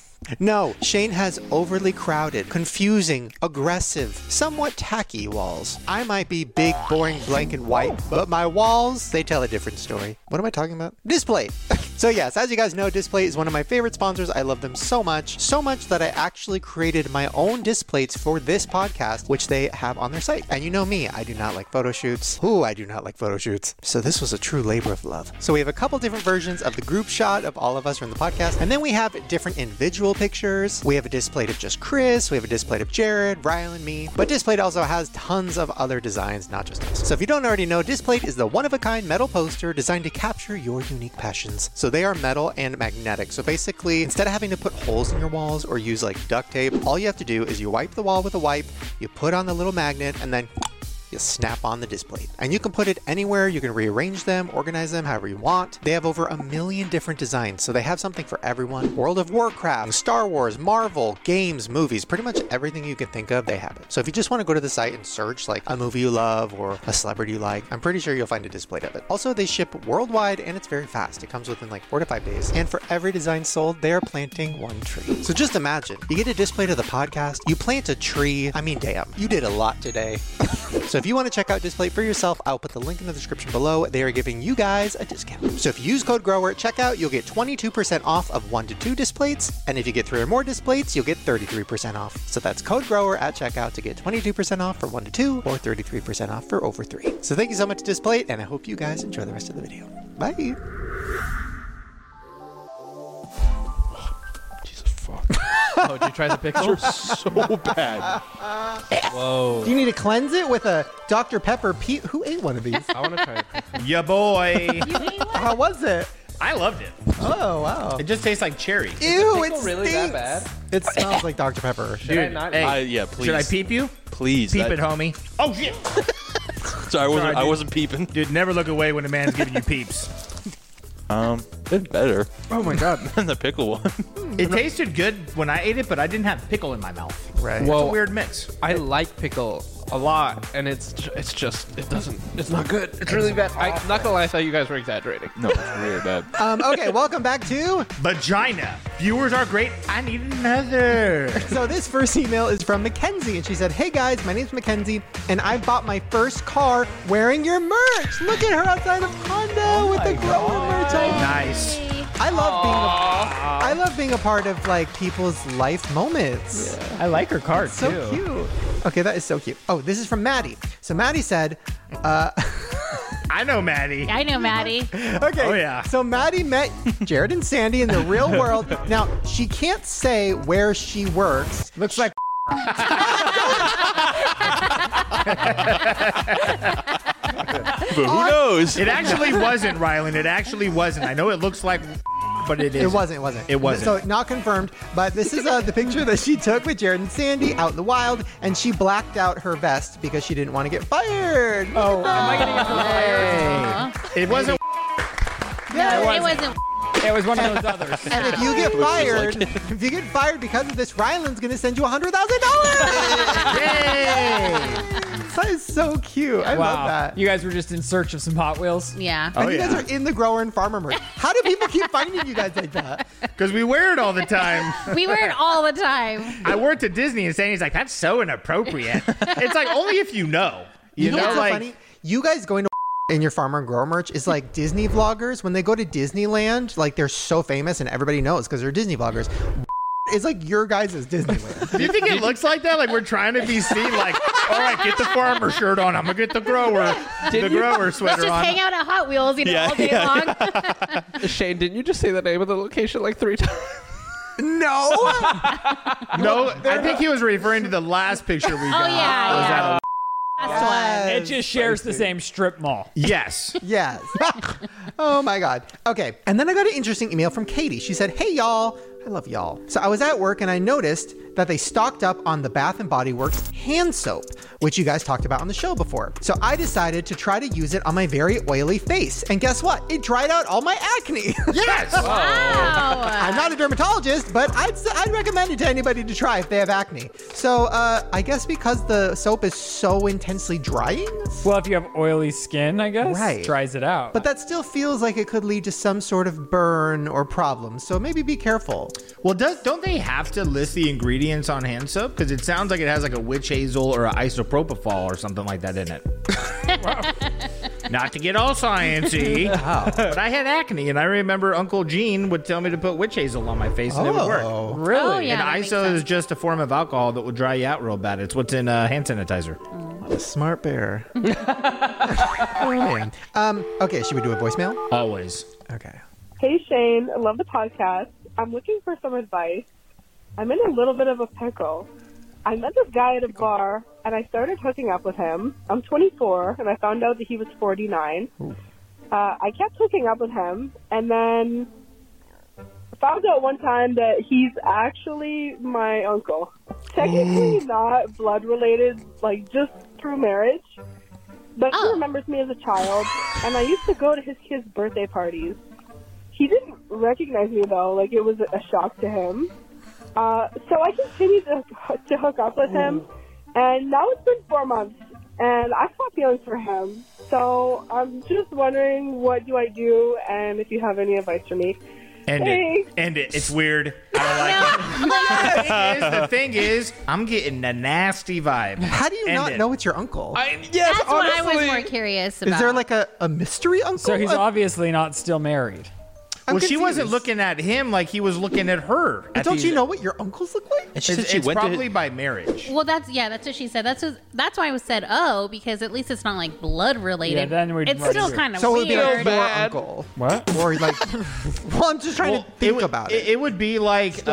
No, Shane has overly crowded, confusing, aggressive, somewhat tacky walls. I might be big, boring, blank, and white, but my walls, they tell a different story. What am I talking about? Display. So yes, as you guys know, Display is one of my favorite sponsors. I love them so much that I actually created my own displays for this podcast, which they have on their site. And you know me, I do not like photo shoots. Ooh, I do not like photo shoots. So this was a true labor of love. So we have a couple different versions of the group shot of all of us from the podcast, and then we have different individual pictures. We have a display of just Chris, we have a display of Jared, Rylan, me, but Display also has tons of other designs, not just us. So if you don't already know, Display is the one-of-a-kind metal poster designed to capture your unique passions. So they are metal and magnetic. So basically, instead of having to put holes in your walls or use like duct tape, all you have to do is you wipe the wall with a wipe, you put on the little magnet, and then you snap on the display. And you can put it anywhere. You can rearrange them, organize them however you want. They have over 1 million different designs, so they have something for everyone. World of Warcraft, Star Wars, Marvel, games, movies, pretty much everything you can think of, they have it. So if you just want to go to the site and search like a movie you love or a celebrity you like, I'm pretty sure you'll find a display of it. Also, they ship worldwide and it's very fast. It comes within like 4 to 5 days. And for every design sold, they are planting 1 tree. So just imagine, you get a display to the podcast, you plant a tree. I mean, damn, you did a lot today. So if you want to check out Display for yourself, I'll put the link in the description below. They are giving you guys a discount. So if you use code GROWER at checkout, you'll get 22% off of 1 to 2 displays. And if you get 3 or more displays, you'll get 33% off. So that's code GROWER at checkout to get 22% off for 1 to 2 or 33% off for over 3. So thank you so much, Display, and I hope you guys enjoy the rest of the video. Bye. Jesus fuck. Oh, did you try the pickle? So bad. Whoa. Do you need to cleanse it with a Dr. Pepper? Who ate one of these? I want to try the pickle. Ya boy. How was it? I loved it. Oh, wow. It just tastes like cherry. Ew, it pickle really stinks. that bad? It smells like Dr. Pepper. Should I not? Hey, Yeah, please. should I peep you? Please. Peep that- it, homie. Oh, shit. Sorry, I dude. wasn't peeping. Dude, never look away when a man's giving you peeps. It's better Oh my God. than the pickle one. It tasted good when I ate it, but I didn't have pickle in my mouth. Right. It's a Well, weird mix. I like pickle a lot, and it's not good. It's really bad. I'm not gonna lie, I thought you guys were exaggerating. No, it's really bad. Okay, welcome back to... Vagina. Viewers are great. I need another. So this first email is from Mackenzie, and she said, "Hey guys, my name's Mackenzie, and I bought my first car wearing your merch. Look at her outside of Honda with the Grower merch on." Nice. I love being a part of like people's life moments. I like her card So too. cute. Okay, that is so cute. Oh, this is from Maddie. So Maddie said, I know Maddie. I know, Maddie. okay. Oh, yeah. So Maddie met Jared and Sandy in the real world. Now, she can't say where she works. Looks like But who knows? It actually wasn't, Rylan. It actually wasn't. I know it looks like, but it isn't. It wasn't. So not confirmed, but this is the picture that she took with Jared and Sandy out in the wild, and she blacked out her vest because she didn't want to get fired. Oh, am I getting it from fired? It wasn't. No, it wasn't. It was one of those others. And if you get fired, because of this, Rylan's going to send you $100,000. Yay! That is so cute. I love that. You guys were just in search of some Hot Wheels? Yeah. And you guys are in the grower and farmer merch. How do people keep finding you guys like that? Because we wear it all the time. We wear it all the time. I worked at Disney and Sandy's like, that's so inappropriate. It's like, only if you know. You know, what's so like, funny? You guys going to in your farmer and grower merch is like Disney vloggers. When they go to Disneyland, like they're so famous and everybody knows because they're Disney vloggers. It's like your guys' Disneyland. Do you think it looks like that? Like we're trying to be seen like, all right, get the farmer shirt on. I'm going to get the grower sweater Let's just on. hang out at Hot Wheels, all day long. Shane, didn't you just say the name of the location like 3 times? No. No, I think he was referring to the last picture we got. Oh, yeah. Yes. It just shares the same strip mall. Yes. Yes. Oh my God. Okay. And then I got an interesting email from Katie. She said, "Hey y'all." I love y'all. So I was at work and I noticed that they stocked up on the Bath & Body Works hand soap, which you guys talked about on the show before. So I decided to try to use it on my very oily face. And guess what? It dried out all my acne. Yes. Wow. I'm not a dermatologist, but I'd recommend it to anybody to try if they have acne. So I guess because the soap is so intensely drying. Well, if you have oily skin, I guess, Right. dries it out. But that still feels like it could lead to some sort of burn or problem. So maybe be careful. Well, don't they have to list the ingredients on hand soap? Because it sounds like it has like a witch hazel or an isopropofol or something like that in it. Not to get all sciencey, but I had acne, and I remember Uncle Gene would tell me to put witch hazel on my face, and it would work. Really? Oh, yeah, And that makes iso is sense. just a form of alcohol that will dry you out real bad. It's what's in hand sanitizer. A smart bear. Oh, man. Okay, should we do a voicemail? Always. Okay. Hey Shane, I love the podcast. I'm looking for some advice. I'm in a little bit of a pickle. I met this guy at a bar, and I started hooking up with him. I'm 24, and I found out that he was 49. I kept hooking up with him, and then found out one time that he's actually my uncle. Technically not blood-related, like just through marriage. But he remembers me as a child, and I used to go to his kids' birthday parties. He didn't recognize me, though. Like, it was a shock to him. So I continued to hook up with him, and now it's been 4 months, and I've got feelings for him. So I'm just wondering, what do I do, and if you have any advice for me. End it. It's weird. I don't like it. The thing is, I'm getting a nasty vibe. How do you not know it's your uncle? That's what I was more curious about. Is there like a mystery uncle? So he's obviously not still married. Well, she wasn't looking at him like he was looking at her. But don't you know what your uncles look like? And she said she went probably by marriage. Well, that's what she said. That's why I said, because at least it's not like blood related. Yeah, then we'd it's run still into it. kind of So it weird. would be like your uncle. What? Or like, well, I'm just trying to think about it. It would be like,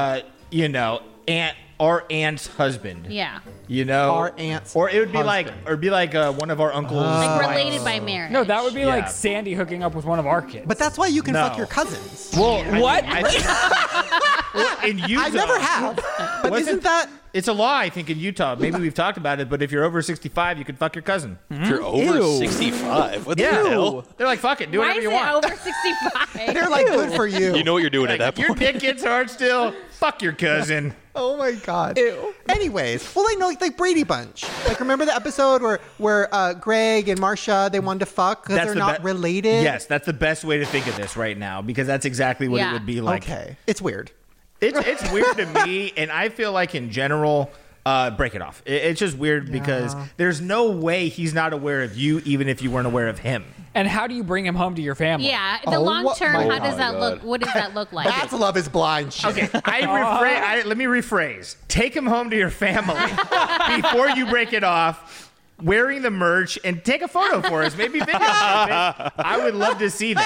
aunt's husband. Yeah. Our aunt's or it would be husband. like one of our uncles. Like related by marriage. No, that would be like Sandy hooking up with one of our kids. But that's why you can No. fuck your cousins. Well, What? in Utah, I never have. But isn't that... It's a law, I think, in Utah. Maybe we've talked about it, but if you're over 65, you can fuck your cousin. If you're over 65, what the hell? They're like, fuck it, do Why whatever is you it want. over 65? They're like, good for you. You know what you're doing Like, at that if your point. dick gets hard still, fuck your cousin. Oh my God. Ew. Anyways, well, I know like Brady Bunch. Like, remember the episode where Greg and Marsha, they wanted to fuck because they're not related? Yes, that's the best way to think of this right now because that's exactly what it would be like. Okay. It's weird. It's weird to me, and I feel like in general, break it off. It's just weird because there's no way he's not aware of you, even if you weren't aware of him. And how do you bring him home to your family? Yeah, the long term, my how does that look? What does that look like? That's Love is Blind shit. Okay, let me rephrase. Take him home to your family before you break it off, wearing the merch, and take a photo for us. Maybe video. I would love to see that.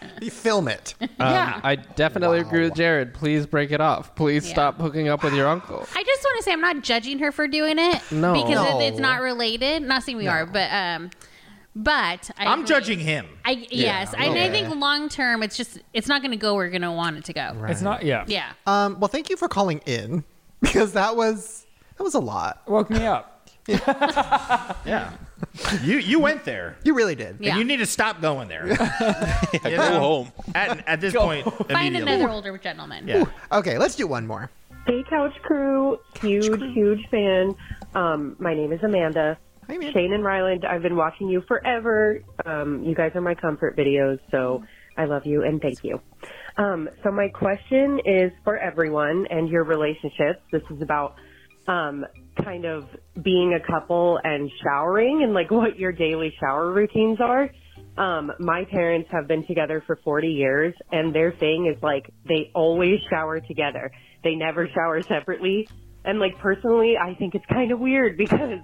You film it. Yeah. I definitely agree with Jared. Please break it off. Please Yeah. stop hooking up with your uncle. I just want to say I'm not judging her for doing it. No. Because No. it's not related. Not saying we are, but I'm agree. judging him. Yes. I okay. think long term, it's not going to go where you're going to want it to go. It's not. Yeah. Yeah. Well, thank you for calling in because that was a lot. Woke me up. Yeah. You went there. You really did. Yeah. And you need to stop going there. Go home. At this point, Find immediately. another older gentleman. Yeah. Okay, let's do one more. Hey, Couch Crew. Huge fan. My name is Amanda. Hi, man. Shane and Ryland, I've been watching you forever. You guys are my comfort videos, so I love you and thank you. So my question is for everyone and your relationships. This is about kind of being a couple and showering and like what your daily shower routines are. My parents have been together for 40 years and their thing is like they always shower together. They never shower separately. And like personally, I think it's kind of weird because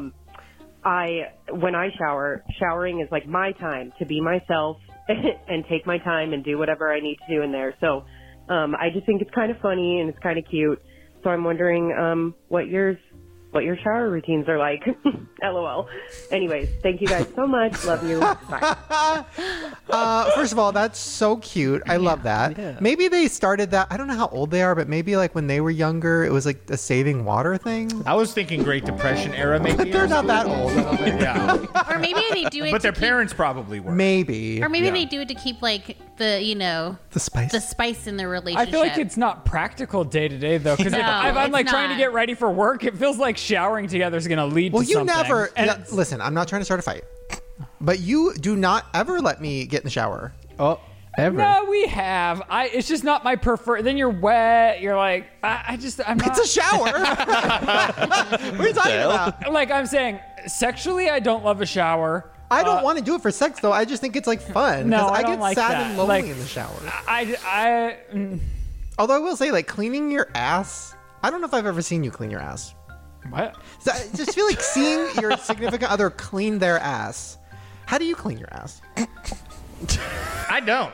when I shower, showering is like my time to be myself and take my time and do whatever I need to do in there. So I just think it's kind of funny and it's kind of cute. So I'm wondering what your shower routines are like. LOL. Anyways, thank you guys so much. Love you. Bye. First of all, that's so cute. I love that. Yeah. Maybe they started that. I don't know how old they are, but maybe like when they were younger, it was like a saving water thing. I was thinking Great Depression era, maybe. But they're not that old. Yeah. Or maybe they do it But their to parents probably were. Maybe. Or maybe Yeah. they do it to keep like the The spice. the spice in their I relationship. feel like it's not practical day to day though, because No, if I'm it's like trying to not. get ready for work, it feels like showering together is going to lead Well, to you something. never. And yeah, it's- listen, I'm not trying to start a fight, but you do not ever let me get in the shower. Oh, ever. No, we have. It's just not my preferred. Then you're wet. You're like, I'm not. It's a shower. What are you talking about? Like I'm saying, sexually, I don't love a shower. I don't want to do it for sex though. I just think it's like fun. No, 'cause I get don't like sad that. and lonely Like, in the shower. Although I will say, like cleaning your ass. I don't know if I've ever seen you clean your ass. what? So I just feel like seeing your significant other clean their ass. How do you clean your ass? I don't.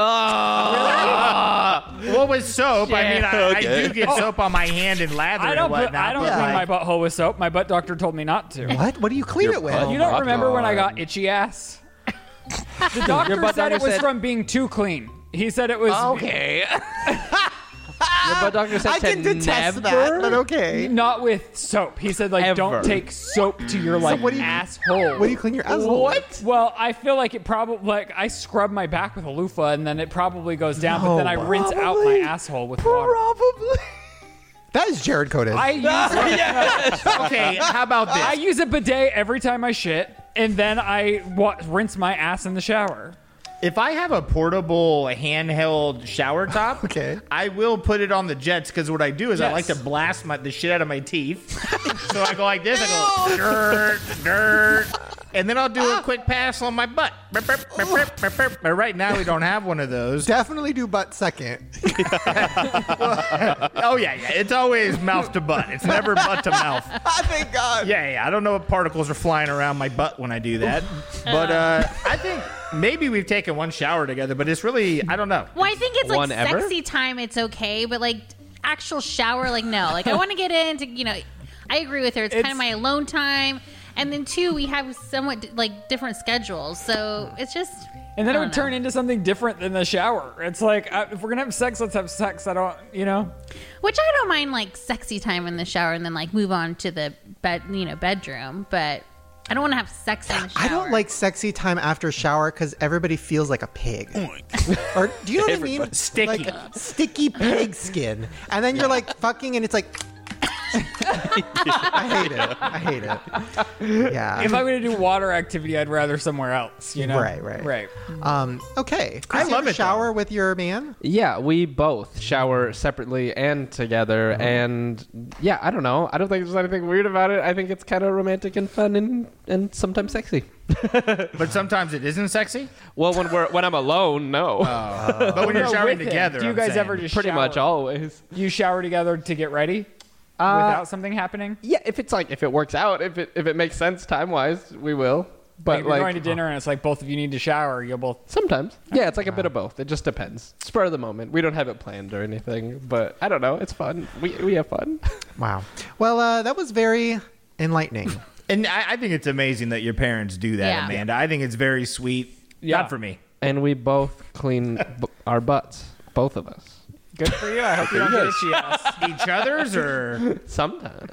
Well, with soap, I mean, I Okay. do get soap on my hand and lather I and don't. whatnot. I don't but, clean my like, butthole with soap. My butt doctor told me not to. What? What do you clean it with? butt. You don't my remember when I God. got itchy ass? The doctor butt said it doctor was said- from being too clean. He said it was Okay. Your butt doctor said I can to detest never. that, but okay. not with soap. He said like Ever. don't take soap to your like what do you- asshole. What do you clean your asshole with? Well, I feel like it probably like I scrub my back with a loofah and then it probably goes down, but then I rinse out my probably. asshole with water. Probably. That is Jared coded. I use okay, how about this? I use a bidet every time I shit, and then I rinse my ass in the shower. If I have a portable handheld shower top, Okay. I will put it on the jets because what I do is I like to Yes. blast the shit out of my teeth. So I go like this, I go dirt, dirt, and then I'll do a quick pass on my butt. Burp, burp, burp, burp, burp, burp. But right now we don't have one of those. Definitely do butt second. Oh yeah, it's always mouth to butt. It's never butt to mouth. Thank God. Yeah, I don't know what particles are flying around my butt when I do that. But I think maybe we've taken one shower together, but it's really, I don't know. Well, I think it's like One ever? sexy time. It's okay, but like actual shower, like no. Like I want to get into, I agree with her. It's kind of my alone time. And then two, we have somewhat like different schedules, so it's just. And then I it would don't turn know. into something different than the shower. It's like if we're gonna have sex, let's have sex. I don't, Which I don't mind like sexy time in the shower and then like move on to the bedroom, but I don't want to have sex in the shower. I don't like sexy time after shower because everybody feels like a pig. Or do you know what I mean? Sticky. Like sticky pig skin. And then you're like fucking and it's like I hate it. Yeah. If I'm gonna do water activity, I'd rather somewhere else. Right. Okay. Chris, you love ever it, shower with your man? Yeah, we both shower separately and together, and yeah, I don't know. I don't think there's anything weird about it. I think it's kind of romantic and fun and sometimes sexy. But sometimes it isn't sexy. Well, when I'm alone, no. But when you're No, showering with him. together, do you I'm guys saying. ever just Pretty shower? much always. You shower together to get ready without something happening? Yeah, if it works out, if it makes sense time wise, we will. But if you're like going to dinner and it's like both of you need to shower, you'll both. sometimes, yeah, it's like a bit of both. It just depends. Spur of the moment. We don't have it planned or anything, but I don't know. It's fun. We have fun. Wow. Well, that was very enlightening. And I think it's amazing that your parents do that, Yeah. Amanda. I think it's very sweet. Yeah. Not for me. And we both clean our butts, both of us. Good for you. I hope you don't get itchy ass. Each other's or Sometimes.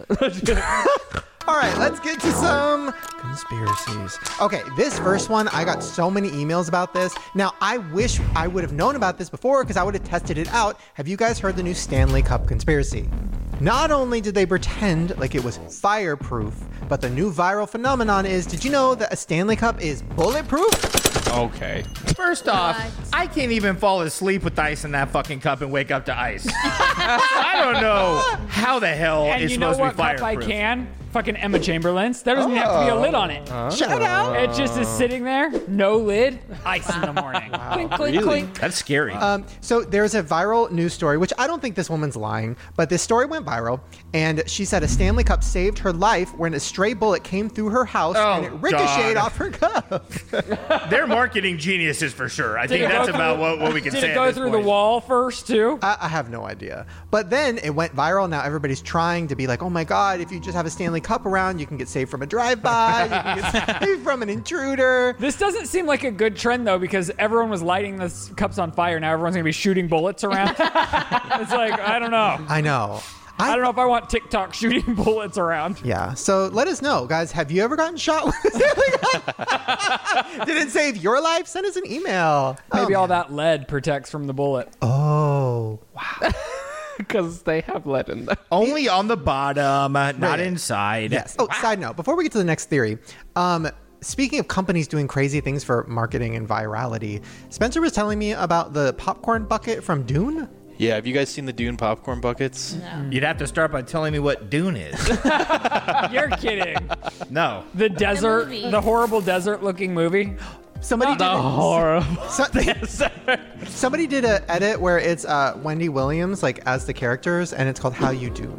All right, let's get to some conspiracies. Okay, this first one, I got so many emails about this. Now, I wish I would have known about this before because I would have tested it out. Have you guys heard the new Stanley Cup conspiracy? Not only did they pretend like it was fireproof, but the new viral phenomenon is, did you know that a Stanley Cup is bulletproof? Okay. First off, What? I can't even fall asleep with ice in that fucking cup and wake up to ice. I don't know how the hell And it's you know supposed what to be cup I fireproof. can? Fucking Emma Chamberlain's. There doesn't even have to be a lid on it. Shout out. It just is sitting there, no lid, ice in the morning. Clink, clink, clink. That's scary. So there's a viral news story, which I don't think this woman's lying, but this story went viral, and she said a Stanley Cup saved her life when a stray bullet came through her house and it ricocheted God. off her cup. They're marketing geniuses for sure. I think it go that's through- about what we can Did say. it at go this through point. the wall first, too? I have no idea. But then it went viral. Now everybody's trying to be like, oh my God, if you just have a Stanley Cup around, you can get saved from a drive-by, you can get saved from an intruder. This doesn't seem like a good trend, though, because everyone was lighting the cups on fire. Now everyone's going to be shooting bullets around. It's like, I don't know. I know. I don't know if I want TikTok shooting bullets around. Yeah, so let us know, guys. Have you ever gotten shot with a Stanley Cup? Did it save your life? Send us an email. Maybe all that lead protects from the bullet. Oh, Because they have lead in them. Only on the bottom, not Right. inside. yes. Oh, side note, before we get to the next theory, speaking of companies doing crazy things for marketing and virality, Spencer was telling me about the popcorn bucket from Dune. Yeah, have you guys seen the Dune popcorn buckets? You'd have to start by telling me what Dune is. You're kidding. No. The desert, movie. the horrible desert-looking movie. Somebody did Horrible. somebody did an edit where it's Wendy Williams like as the characters, and it's called How You Do.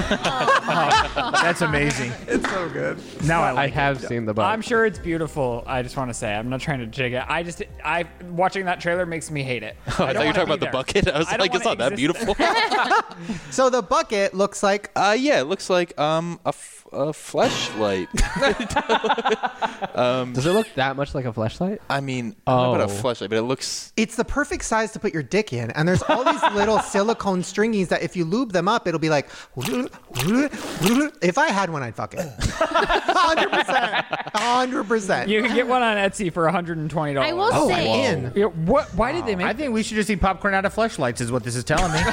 That's amazing. It's so good. Now I I like have seen the butt. I'm sure it's beautiful. I just want to say, I'm not trying to jig it. I watching that trailer makes me hate it. Oh, I thought you were talking about the bucket. I was I don't like, it's not wanna that beautiful. So the bucket looks like Yeah, it looks like a fleshlight. Does it look that much like a fleshlight? I mean, I don't know about a Oh. fleshlight, but it looks. it's the perfect size to put your dick in, and there's all these little silicone stringies that if you lube them up, it'll be like. If I had one, I'd fuck it. 100%. 100%. You can get one on Etsy for $120. I will Oh, say, I'm in. Yeah, what? Why did they make? I think we should just eat popcorn out of fleshlights is what this is telling me.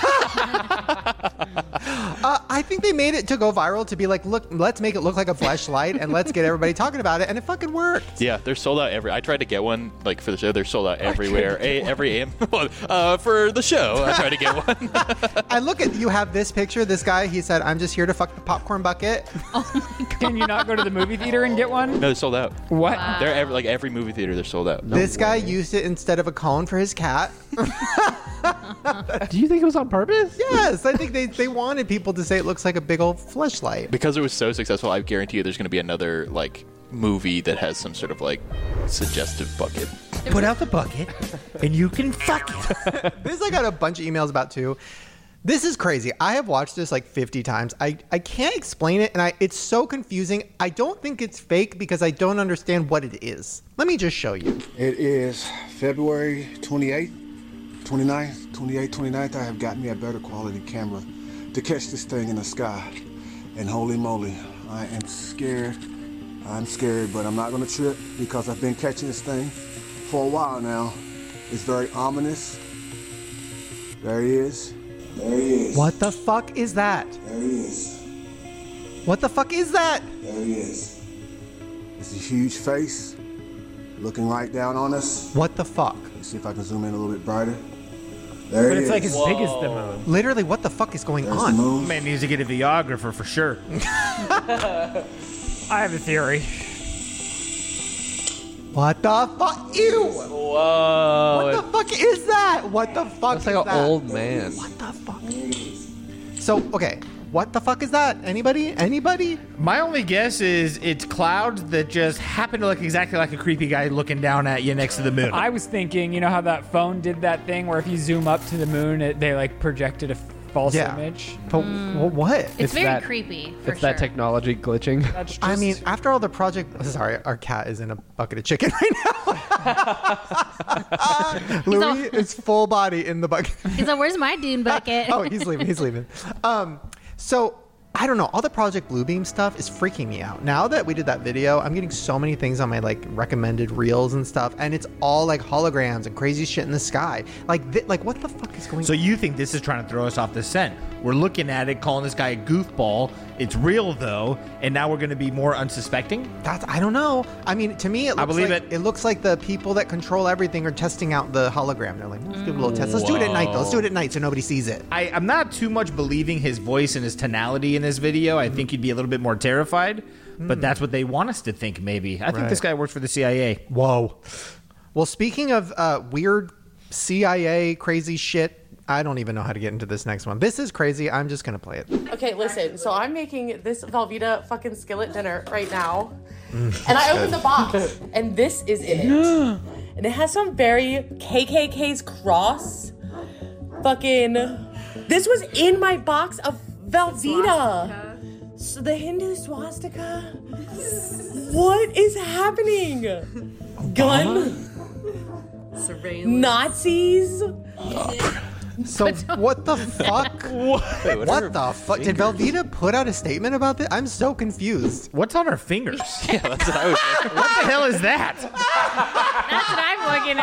I think they made it to go viral to be like, look, let's make it look like a fleshlight and let's get everybody talking about it, and it fucking worked. Yeah, they're sold out I tried to get one like for the show. They're sold out everywhere. Every AM for the show. I tried to get one. And look at you have this picture. This guy, he said, "I'm just here to fuck the popcorn bucket." Can you not go to the movie theater and get one? No, they're sold out. What? They're every movie theater. They're sold out. This guy used it instead of a cone for his cat. Do you think it was on purpose? Yes, I think they wanted people to say it looks like a big old fleshlight. Because it was so successful, I guarantee you there's going to be another like movie that has some sort of like suggestive bucket. Put out the bucket, and you can fuck it. This I got a bunch of emails about too. This is crazy. I have watched this like 50 times. I can't explain it, and it's so confusing. I don't think it's fake because I don't understand what it is. Let me just show you. It is February 28th, 29th, 28th, 29th. I have got me a better quality camera to catch this thing in the sky. And holy moly, I am scared. I'm scared, but I'm not gonna trip because I've been catching this thing for a while now. It's very ominous. There he is. There he is. What the fuck is that? There he is. What the fuck is that? There he is. It's a huge face looking right down on us. What the fuck? Let's see if I can zoom in a little bit brighter. There But it it's is. like as big as the moon. Literally, what the fuck is going There's the on? moon. Man needs to get a videographer for sure. I have a theory. What the fuck? Ew! Whoa. What the fuck is that? What the fuck Looks is like that? an old man. What the fuck? So, okay, What the fuck is that? Anybody? My only guess is it's clouds that just happen to look exactly like a creepy guy looking down at you next to the moon. I was thinking, you know how that phone did that thing where if you zoom up to the moon, they like projected a false image? But what? It's very creepy. For It's that technology glitching. That's just, I mean, after all the project... Sorry, our cat is in a bucket of chicken right now. Louis is full body in the bucket. He's like, where's my dune bucket? Oh, he's leaving. So... I don't know. All the Project Bluebeam stuff is freaking me out. Now that we did that video, I'm getting so many things on my like recommended reels and stuff, and it's all like holograms and crazy shit in the sky. Like what the fuck is going on? So you think this is trying to throw us off the scent? We're looking at it, calling this guy a goofball. It's real though, and now we're going to be more unsuspecting? I don't know. I mean, to me, it looks like the people that control everything are testing out the hologram. They're like, let's do a little test. Let's do it at night though. Let's do it at night so nobody sees it. I'm not too much believing his voice and his tonality in this video. I think he'd be a little bit more terrified, but that's what they want us to think, maybe. I think this guy works for the CIA. Whoa. Well, speaking of weird CIA crazy shit, I don't even know how to get into this next one. This is crazy. I'm just going to play it. Okay, listen. So I'm making this Velveeta fucking skillet dinner right now. And I opened the box, and this is in it. And it has some very KKK's cross. Fucking... This was in my box of Velveeta. So the Hindu swastika? What is happening? Gun? Nazis? So what the fuck? What the fuck? Did Velveeta put out a statement about this? I'm so confused. What's on her fingers? Yeah, that's what I was saying. What the hell is that? That's what I'm looking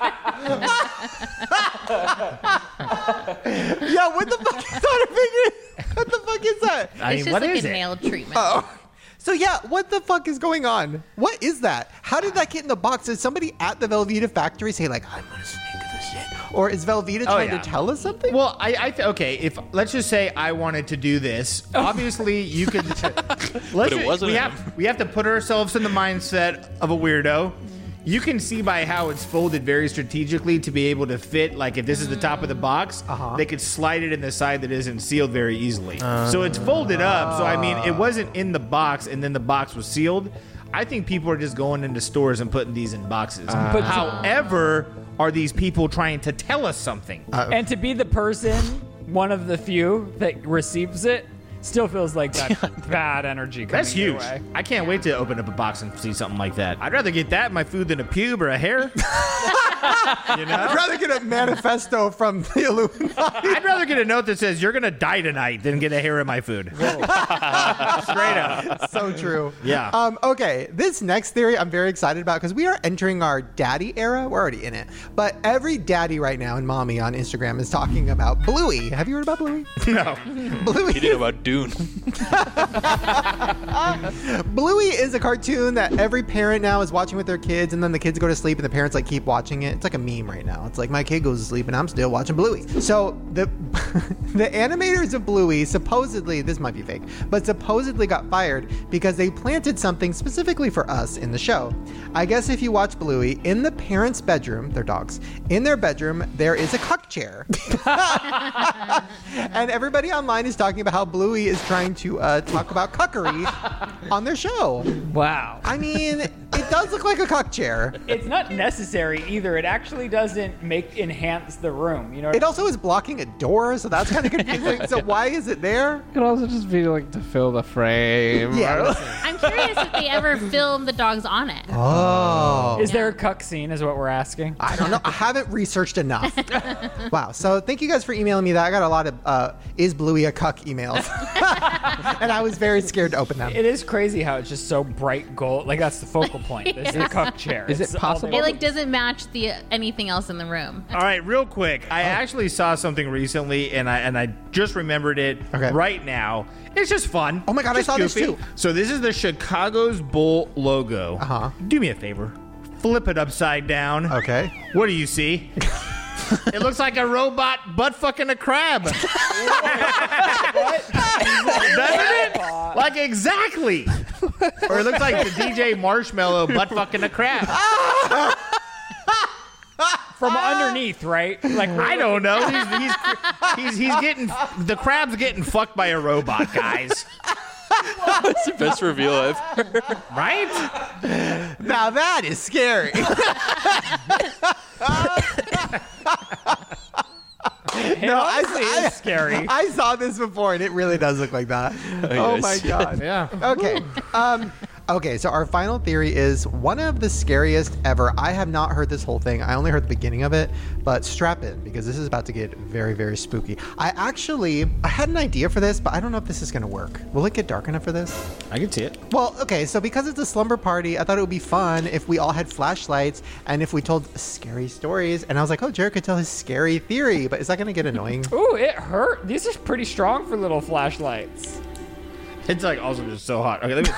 at. Yeah, what the fuck is on her fingers? What the fuck is that? It's just like a nail treatment. Oh. So yeah, what the fuck is going on? What is that? How did that get in the box? Did somebody at the Velveeta factory say like, I'm gonna sneak this in? Or is Velveeta trying to tell us something? Well, okay, if let's just say I wanted to do this, obviously you could. But it wasn't we have to put ourselves in the mindset of a weirdo. You can see by how it's folded very strategically to be able to fit, like if this is the top of the box, they could slide it in the side that isn't sealed very easily. So it's folded up. So I mean, it wasn't in the box and then the box was sealed. I think people are just going into stores and putting these in boxes. But however, are these people trying to tell us something? And to be the person, one of the few that receives it, still feels like that's bad energy coming That's huge. your way. I can't wait to open up a box and see something like that. I'd rather get that in my food than a pube or a hair. I'd rather get a manifesto from the Illuminati. I'd rather get a note that says, you're going to die tonight than get a hair in my food. Straight up. So true. Yeah. Okay, this next theory I'm very excited about because we are entering our daddy era. We're already in it. But every daddy right now and mommy on Instagram is talking about Bluey. Have you heard about Bluey? No. Bluey. He did about Dune. Bluey is a cartoon that every parent now is watching with their kids, and then the kids go to sleep and the parents like keep watching it. It's like a meme right now. It's like my kid goes to sleep and I'm still watching Bluey. So the animators of Bluey supposedly, this might be fake, but supposedly got fired because they planted something specifically for us in the show. I guess if you watch Bluey, in the parents' bedroom, their dogs, in their bedroom, there is a cuck chair. And everybody online is talking about how Bluey is trying to talk about cuckery on their show. Wow. I mean, it does look like a cuck chair. It's not necessary either. It actually doesn't enhance the room. You know. It also is blocking a door, so that's kind of confusing. So why is it there? It could also just be like to fill the frame. Yeah. I'm curious if they ever filmed the dogs on it. Oh. Is there a cuck scene is what we're asking? I don't know. I haven't researched enough. Wow. So thank you guys for emailing me that. I got a lot of is Bluey a cuck emails. And I was very scared to open them. It is crazy how it's just so bright gold. Like that's the focal point. This is a cuck chair. Is it possible? It like doesn't match the anything else in the room. All right, real quick. I actually saw something recently, and I just remembered it right now. It's just fun. Oh my God, Just I saw this goofy. too. So this is the Chicago's Bull logo. Do me a favor. Flip it upside down. Okay. What do you see? It looks like a robot butt fucking a crab. Doesn't it? Like exactly. Or it looks like the DJ Marshmallow butt fucking a crab. from underneath, right? Like I don't know. He's getting the crab's getting fucked by a robot, guys. That's the best reveal I've heard. Right? Now that is scary. It's scary. I saw this before, and it really does look like that. Oh my god. Yeah. Okay. Okay, so our final theory is one of the scariest ever. I have not heard this whole thing. I only heard the beginning of it, but strap in because this is about to get very, very spooky. I had an idea for this, but I don't know if this is going to work. Will it get dark enough for this? I can see it. Well, okay, so because it's a slumber party, I thought it would be fun if we all had flashlights and if we told scary stories. And I was like, oh, Jared could tell his scary theory, but is that going to get annoying? Ooh, it hurt. These are pretty strong for little flashlights. It's like also just so hot. Okay, let me.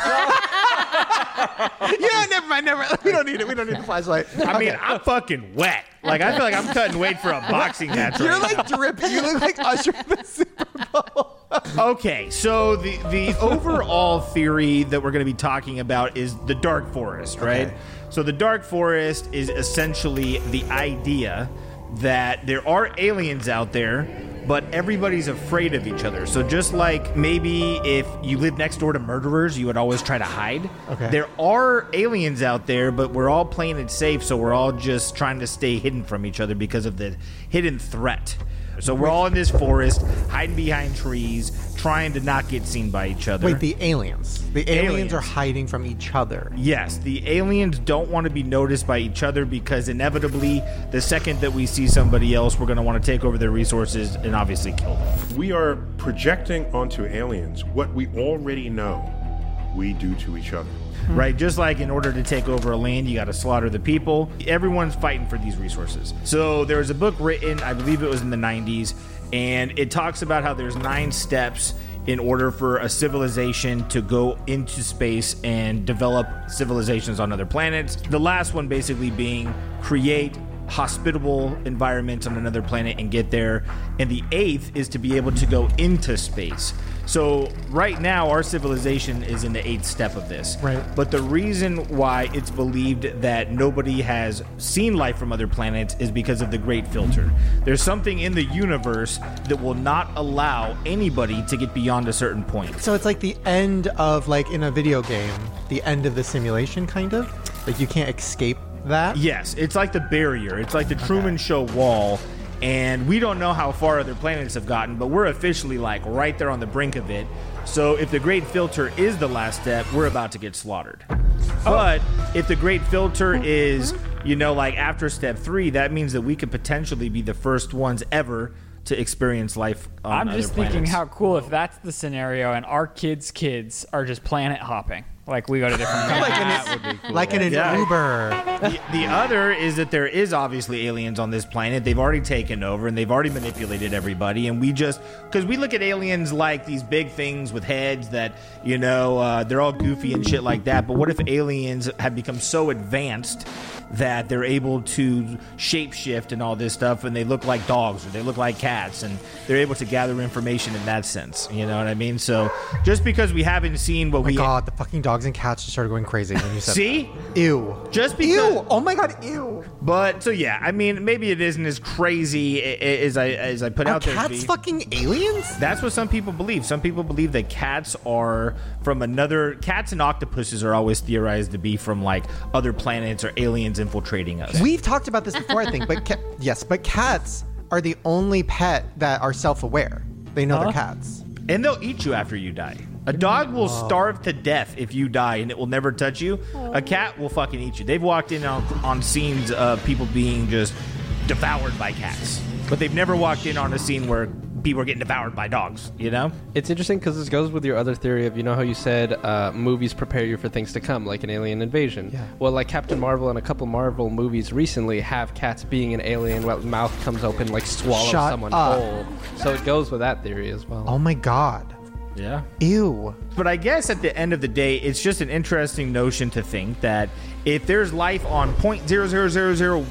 Yeah, never mind. We don't need it. We don't need the flashlight. I mean, I'm fucking wet. Like I feel like I'm cutting weight for a boxing match. You're right like dripping. You look like Usher in the Super Bowl. Okay, so the overall theory that we're going to be talking about is the Dark Forest, right? Okay. So the Dark Forest is essentially the idea that there are aliens out there, but everybody's afraid of each other. So just like maybe if you live next door to murderers, you would always try to hide. Okay. There are aliens out there, but we're all playing it safe, so we're all just trying to stay hidden from each other because of the hidden threat. So we're all in this forest, hiding behind trees, trying to not get seen by each other. Wait, the aliens. The aliens are hiding from each other. Yes, the aliens don't want to be noticed by each other because inevitably, the second that we see somebody else, we're going to want to take over their resources and obviously kill them. We are projecting onto aliens what we already know we do to each other. Right, just like in order to take over a land, you got to slaughter the people. Everyone's fighting for these resources. So there was a book written, I believe it was in the 90s, and it talks about how there's 9 steps in order for a civilization to go into space and develop civilizations on other planets. The last one basically being create hospitable environments on another planet and get there. And the 8th is to be able to go into space. So right now, our civilization is in the 8th step of this. Right. But the reason why it's believed that nobody has seen life from other planets is because of the Great Filter. There's something in the universe that will not allow anybody to get beyond a certain point. So it's like the end of, like in a video game, the end of the simulation, kind of? Like you can't escape that? Yes, it's like the barrier. It's like the Truman Show wall. And we don't know how far other planets have gotten, but we're officially like right there on the brink of it. So if the Great Filter is the last step, we're about to get slaughtered. But if the Great Filter is, like after step 3, that means that we could potentially be the first ones ever to experience life on other planets. I'm just thinking how cool if that's the scenario and our kids' are just planet hopping. Like we go to different planets. Like in an Uber. The other is that there is obviously aliens on this planet. They've already taken over and they've already manipulated everybody. And we just, because we look at aliens like these big things with heads that, they're all goofy and shit like that. But what if aliens have become so advanced that they're able to shapeshift and all this stuff, and they look like dogs or they look like cats, and they're able to gather information in that sense. You know what I mean? So just because we haven't seen what oh my God, the fucking dogs and cats just started going crazy when you said see? That. Ew. Just because. Ew. Oh my God. Ew. But so yeah, I mean, maybe it isn't as crazy as I put out there. Are cats fucking aliens? That's what some people believe. Some people believe that cats are from another. Cats and octopuses are always theorized to be from like other planets or aliens infiltrating us. We've talked about this before, I think, but yes, but cats are the only pet that are self-aware. They know they're cats. And they'll eat you after you die. A dog will starve to death if you die and it will never touch you. A cat will fucking eat you. They've walked in on scenes of people being just devoured by cats. But they've never walked in on a scene where people are getting devoured by dogs, It's interesting because this goes with your other theory of, how you said movies prepare you for things to come, like an alien invasion. Yeah. Well, like Captain Marvel and a couple Marvel movies recently have cats being an alien while mouth comes open, like swallows someone whole. So it goes with that theory as well. Oh my God. Yeah. Ew. But I guess at the end of the day, it's just an interesting notion to think that if there's life on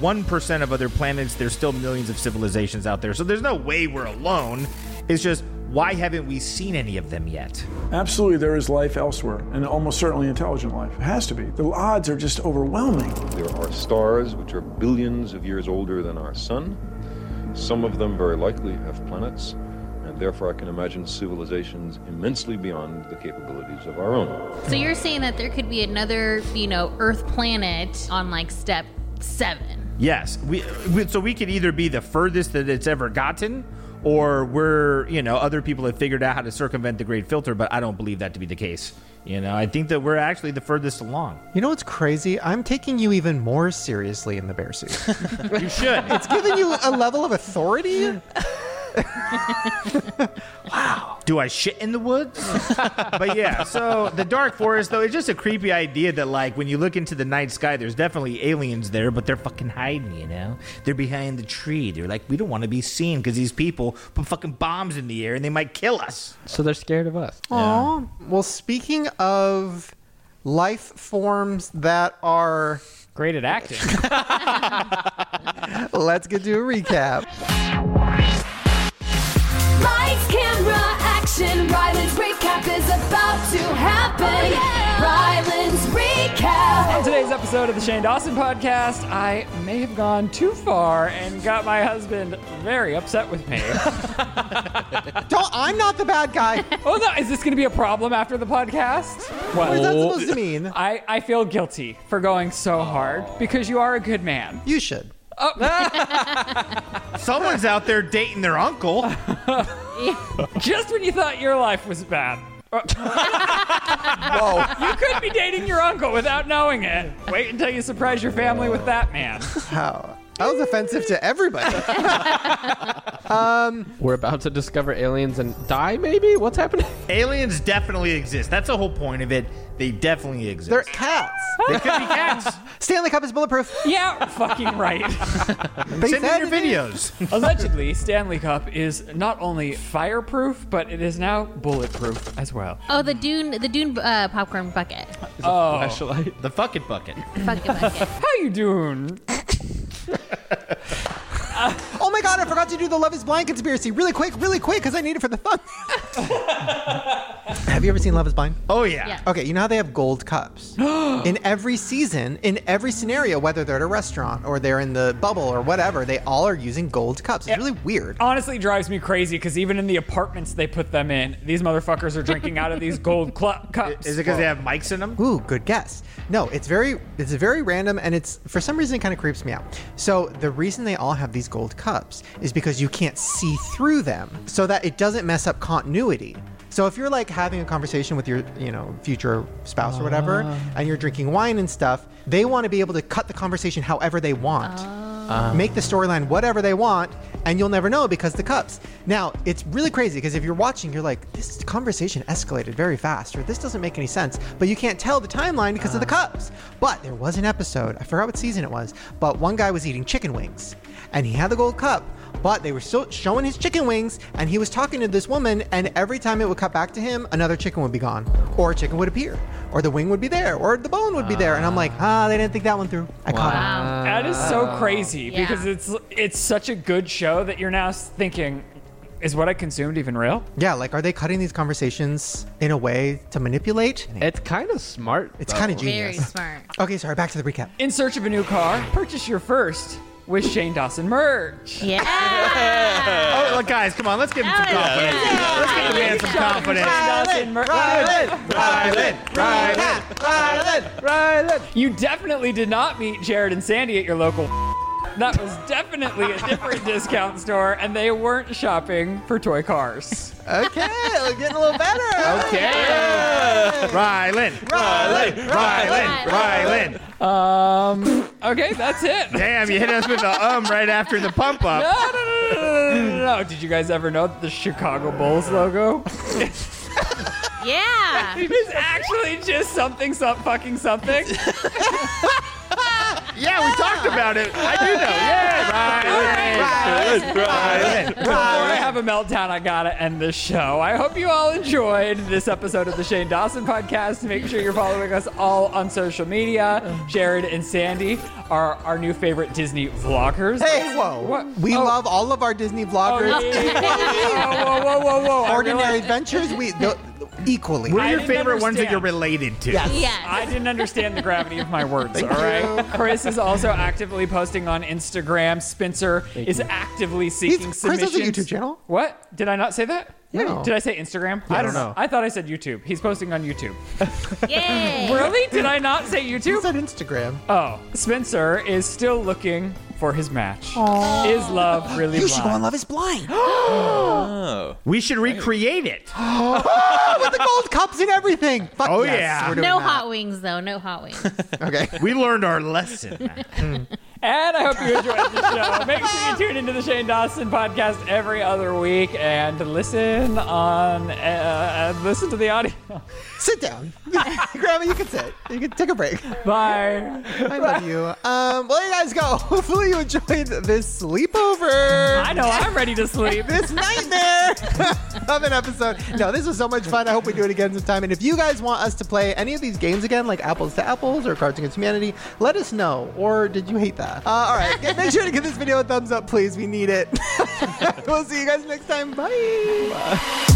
0.00001% of other planets, there's still millions of civilizations out there. So there's no way we're alone. It's just why haven't we seen any of them yet? Absolutely, there is life elsewhere, and almost certainly intelligent life. It has to be. The odds are just overwhelming. There are stars which are billions of years older than our sun. Some of them very likely have planets, and therefore I can imagine civilizations immensely beyond the capabilities of our own. So you're saying that there could be another, Earth planet on like step 7? Yes. So we could either be the furthest that it's ever gotten, or we're, other people have figured out how to circumvent the Great Filter, but I don't believe that to be the case. I think that we're actually the furthest along. You know what's crazy? I'm taking you even more seriously in the bear suit. You should. It's giving you a level of authority. Wow. Do I shit in the woods? But yeah, so the dark forest, though, it's just a creepy idea that, like, when you look into the night sky, there's definitely aliens there, but they're fucking hiding, They're behind the tree. They're like, we don't want to be seen because these people put fucking bombs in the air and they might kill us. So they're scared of us. Aw. Well, speaking of life forms that are great at acting, let's get to a recap. Lights, camera, action. Ryland's recap is about to happen. Ryland's recap. On today's episode of the Shane Dawson podcast, I may have gone too far and got my husband very upset with me. I'm not the bad guy. Oh, no. Is this going to be a problem after the podcast? What is that supposed to mean? I feel guilty for going so hard because you are a good man. You should. Oh. Someone's out there dating their uncle. Just when you thought your life was bad. Whoa. You could be dating your uncle without knowing it. Wait until you surprise your family with that man. How? That was offensive to everybody. We're about to discover aliens and die, maybe? What's happening? Aliens definitely exist. That's the whole point of it. They definitely exist. They're cats. They could be cats. Stanley Cup is bulletproof. Yeah, fucking right. They Send said in your videos. Allegedly, Stanley Cup is not only fireproof, but it is now bulletproof as well. Oh, the Dune popcorn bucket. Oh, Flashlight. The fuck it bucket. Bucket. How you doing? Oh my god, I forgot to do the Love is Blind conspiracy really quick, because I need it for the fun. Have you ever seen Love is Blind? Oh, yeah. Okay, you know how they have gold cups? In every season, in every scenario, whether they're at a restaurant or they're in the bubble or whatever, they all are using gold cups. It's really weird. Honestly, drives me crazy because even in the apartments they put them in, these motherfuckers are drinking out of these gold cups. Is it because they have mics in them? Ooh, good guess. No, it's very random, and it's, for some reason, it kind of creeps me out. So the reason they all have these gold cups is because you can't see through them, so that it doesn't mess up continuity. So if you're like having a conversation with your, future spouse or whatever, and you're drinking wine and stuff, they want to be able to cut the conversation however they want. Make the storyline whatever they want, and you'll never know because the cups. Now, it's really crazy because if you're watching, you're like, this conversation escalated very fast, or this doesn't make any sense, but you can't tell the timeline because of the cups. But there was an episode, I forgot what season it was, but one guy was eating chicken wings, and he had the gold cup, but they were still showing his chicken wings, and he was talking to this woman, and every time it would cut back to him, another chicken would be gone, or a chicken would appear, or the wing would be there, or the bone would be there, and I'm like, they didn't think that one through. I caught him. That is so crazy because it's such a good show that you're now thinking, is what I consumed even real? Yeah, like, are they cutting these conversations in a way to manipulate? It's kind of smart. It's kind of genius. Very smart. Okay, sorry, back to the recap. In search of a new car, purchase your first with Shane Dawson merch. Yeah. Oh, look, guys, come on. Let's give him some confidence. Let's give the man some confidence. Ryland. You definitely did not meet Jared and Sandy at your local. That was definitely a different discount store, and they weren't shopping for toy cars. Okay, we're getting a little better. Okay. Ryland. Okay, that's it. Damn, you hit us with the right after the pump up. No. Did you guys ever know the Chicago Bulls logo? Yeah. It's actually just something. Yeah, we talked about it. I do know. Yeah, right. Before I have a meltdown, I gotta end this show. I hope you all enjoyed this episode of the Shane Dawson Podcast. Make sure you're following us all on social media. Jared and Sandy are our new favorite Disney vloggers. Hey, whoa. What? We love all of our Disney vloggers. Whoa. Ordinary Adventures, equally. We're your favorite ones that you're related to. Yes. I didn't understand the gravity of my words, all right? Chris is also actively posting on Instagram. Spencer is actively seeking submissions. Chris has a YouTube channel. What? Did I not say that? No. Did I say Instagram? Yes. I don't know. I thought I said YouTube. He's posting on YouTube. Yay! Really? Did I not say YouTube? You said Instagram. Oh, Spencer is still looking for his match. Is love really You blind? should go on Love is Blind. We should recreate it. With the gold cups and everything. Fuck Oh, yes, yeah. we're doing No that. hot wings, though. No hot wings. Okay. We learned our lesson. And I hope you enjoyed the show. Make sure you tune into the Shane Dawson Podcast every other week and listen to the audio. Sit down. Grandma, you can sit. You can take a break. Bye. I love you. Well, there you guys go. Hopefully you enjoyed this sleepover. I know, I'm ready to sleep. This nightmare of an episode. No, this was so much fun. I hope we do it again sometime. And if you guys want us to play any of these games again, like Apples to Apples or Cards Against Humanity, let us know. Or did you hate that? All right. Make sure to give this video a thumbs up, please. We need it. We'll see you guys next time. Bye.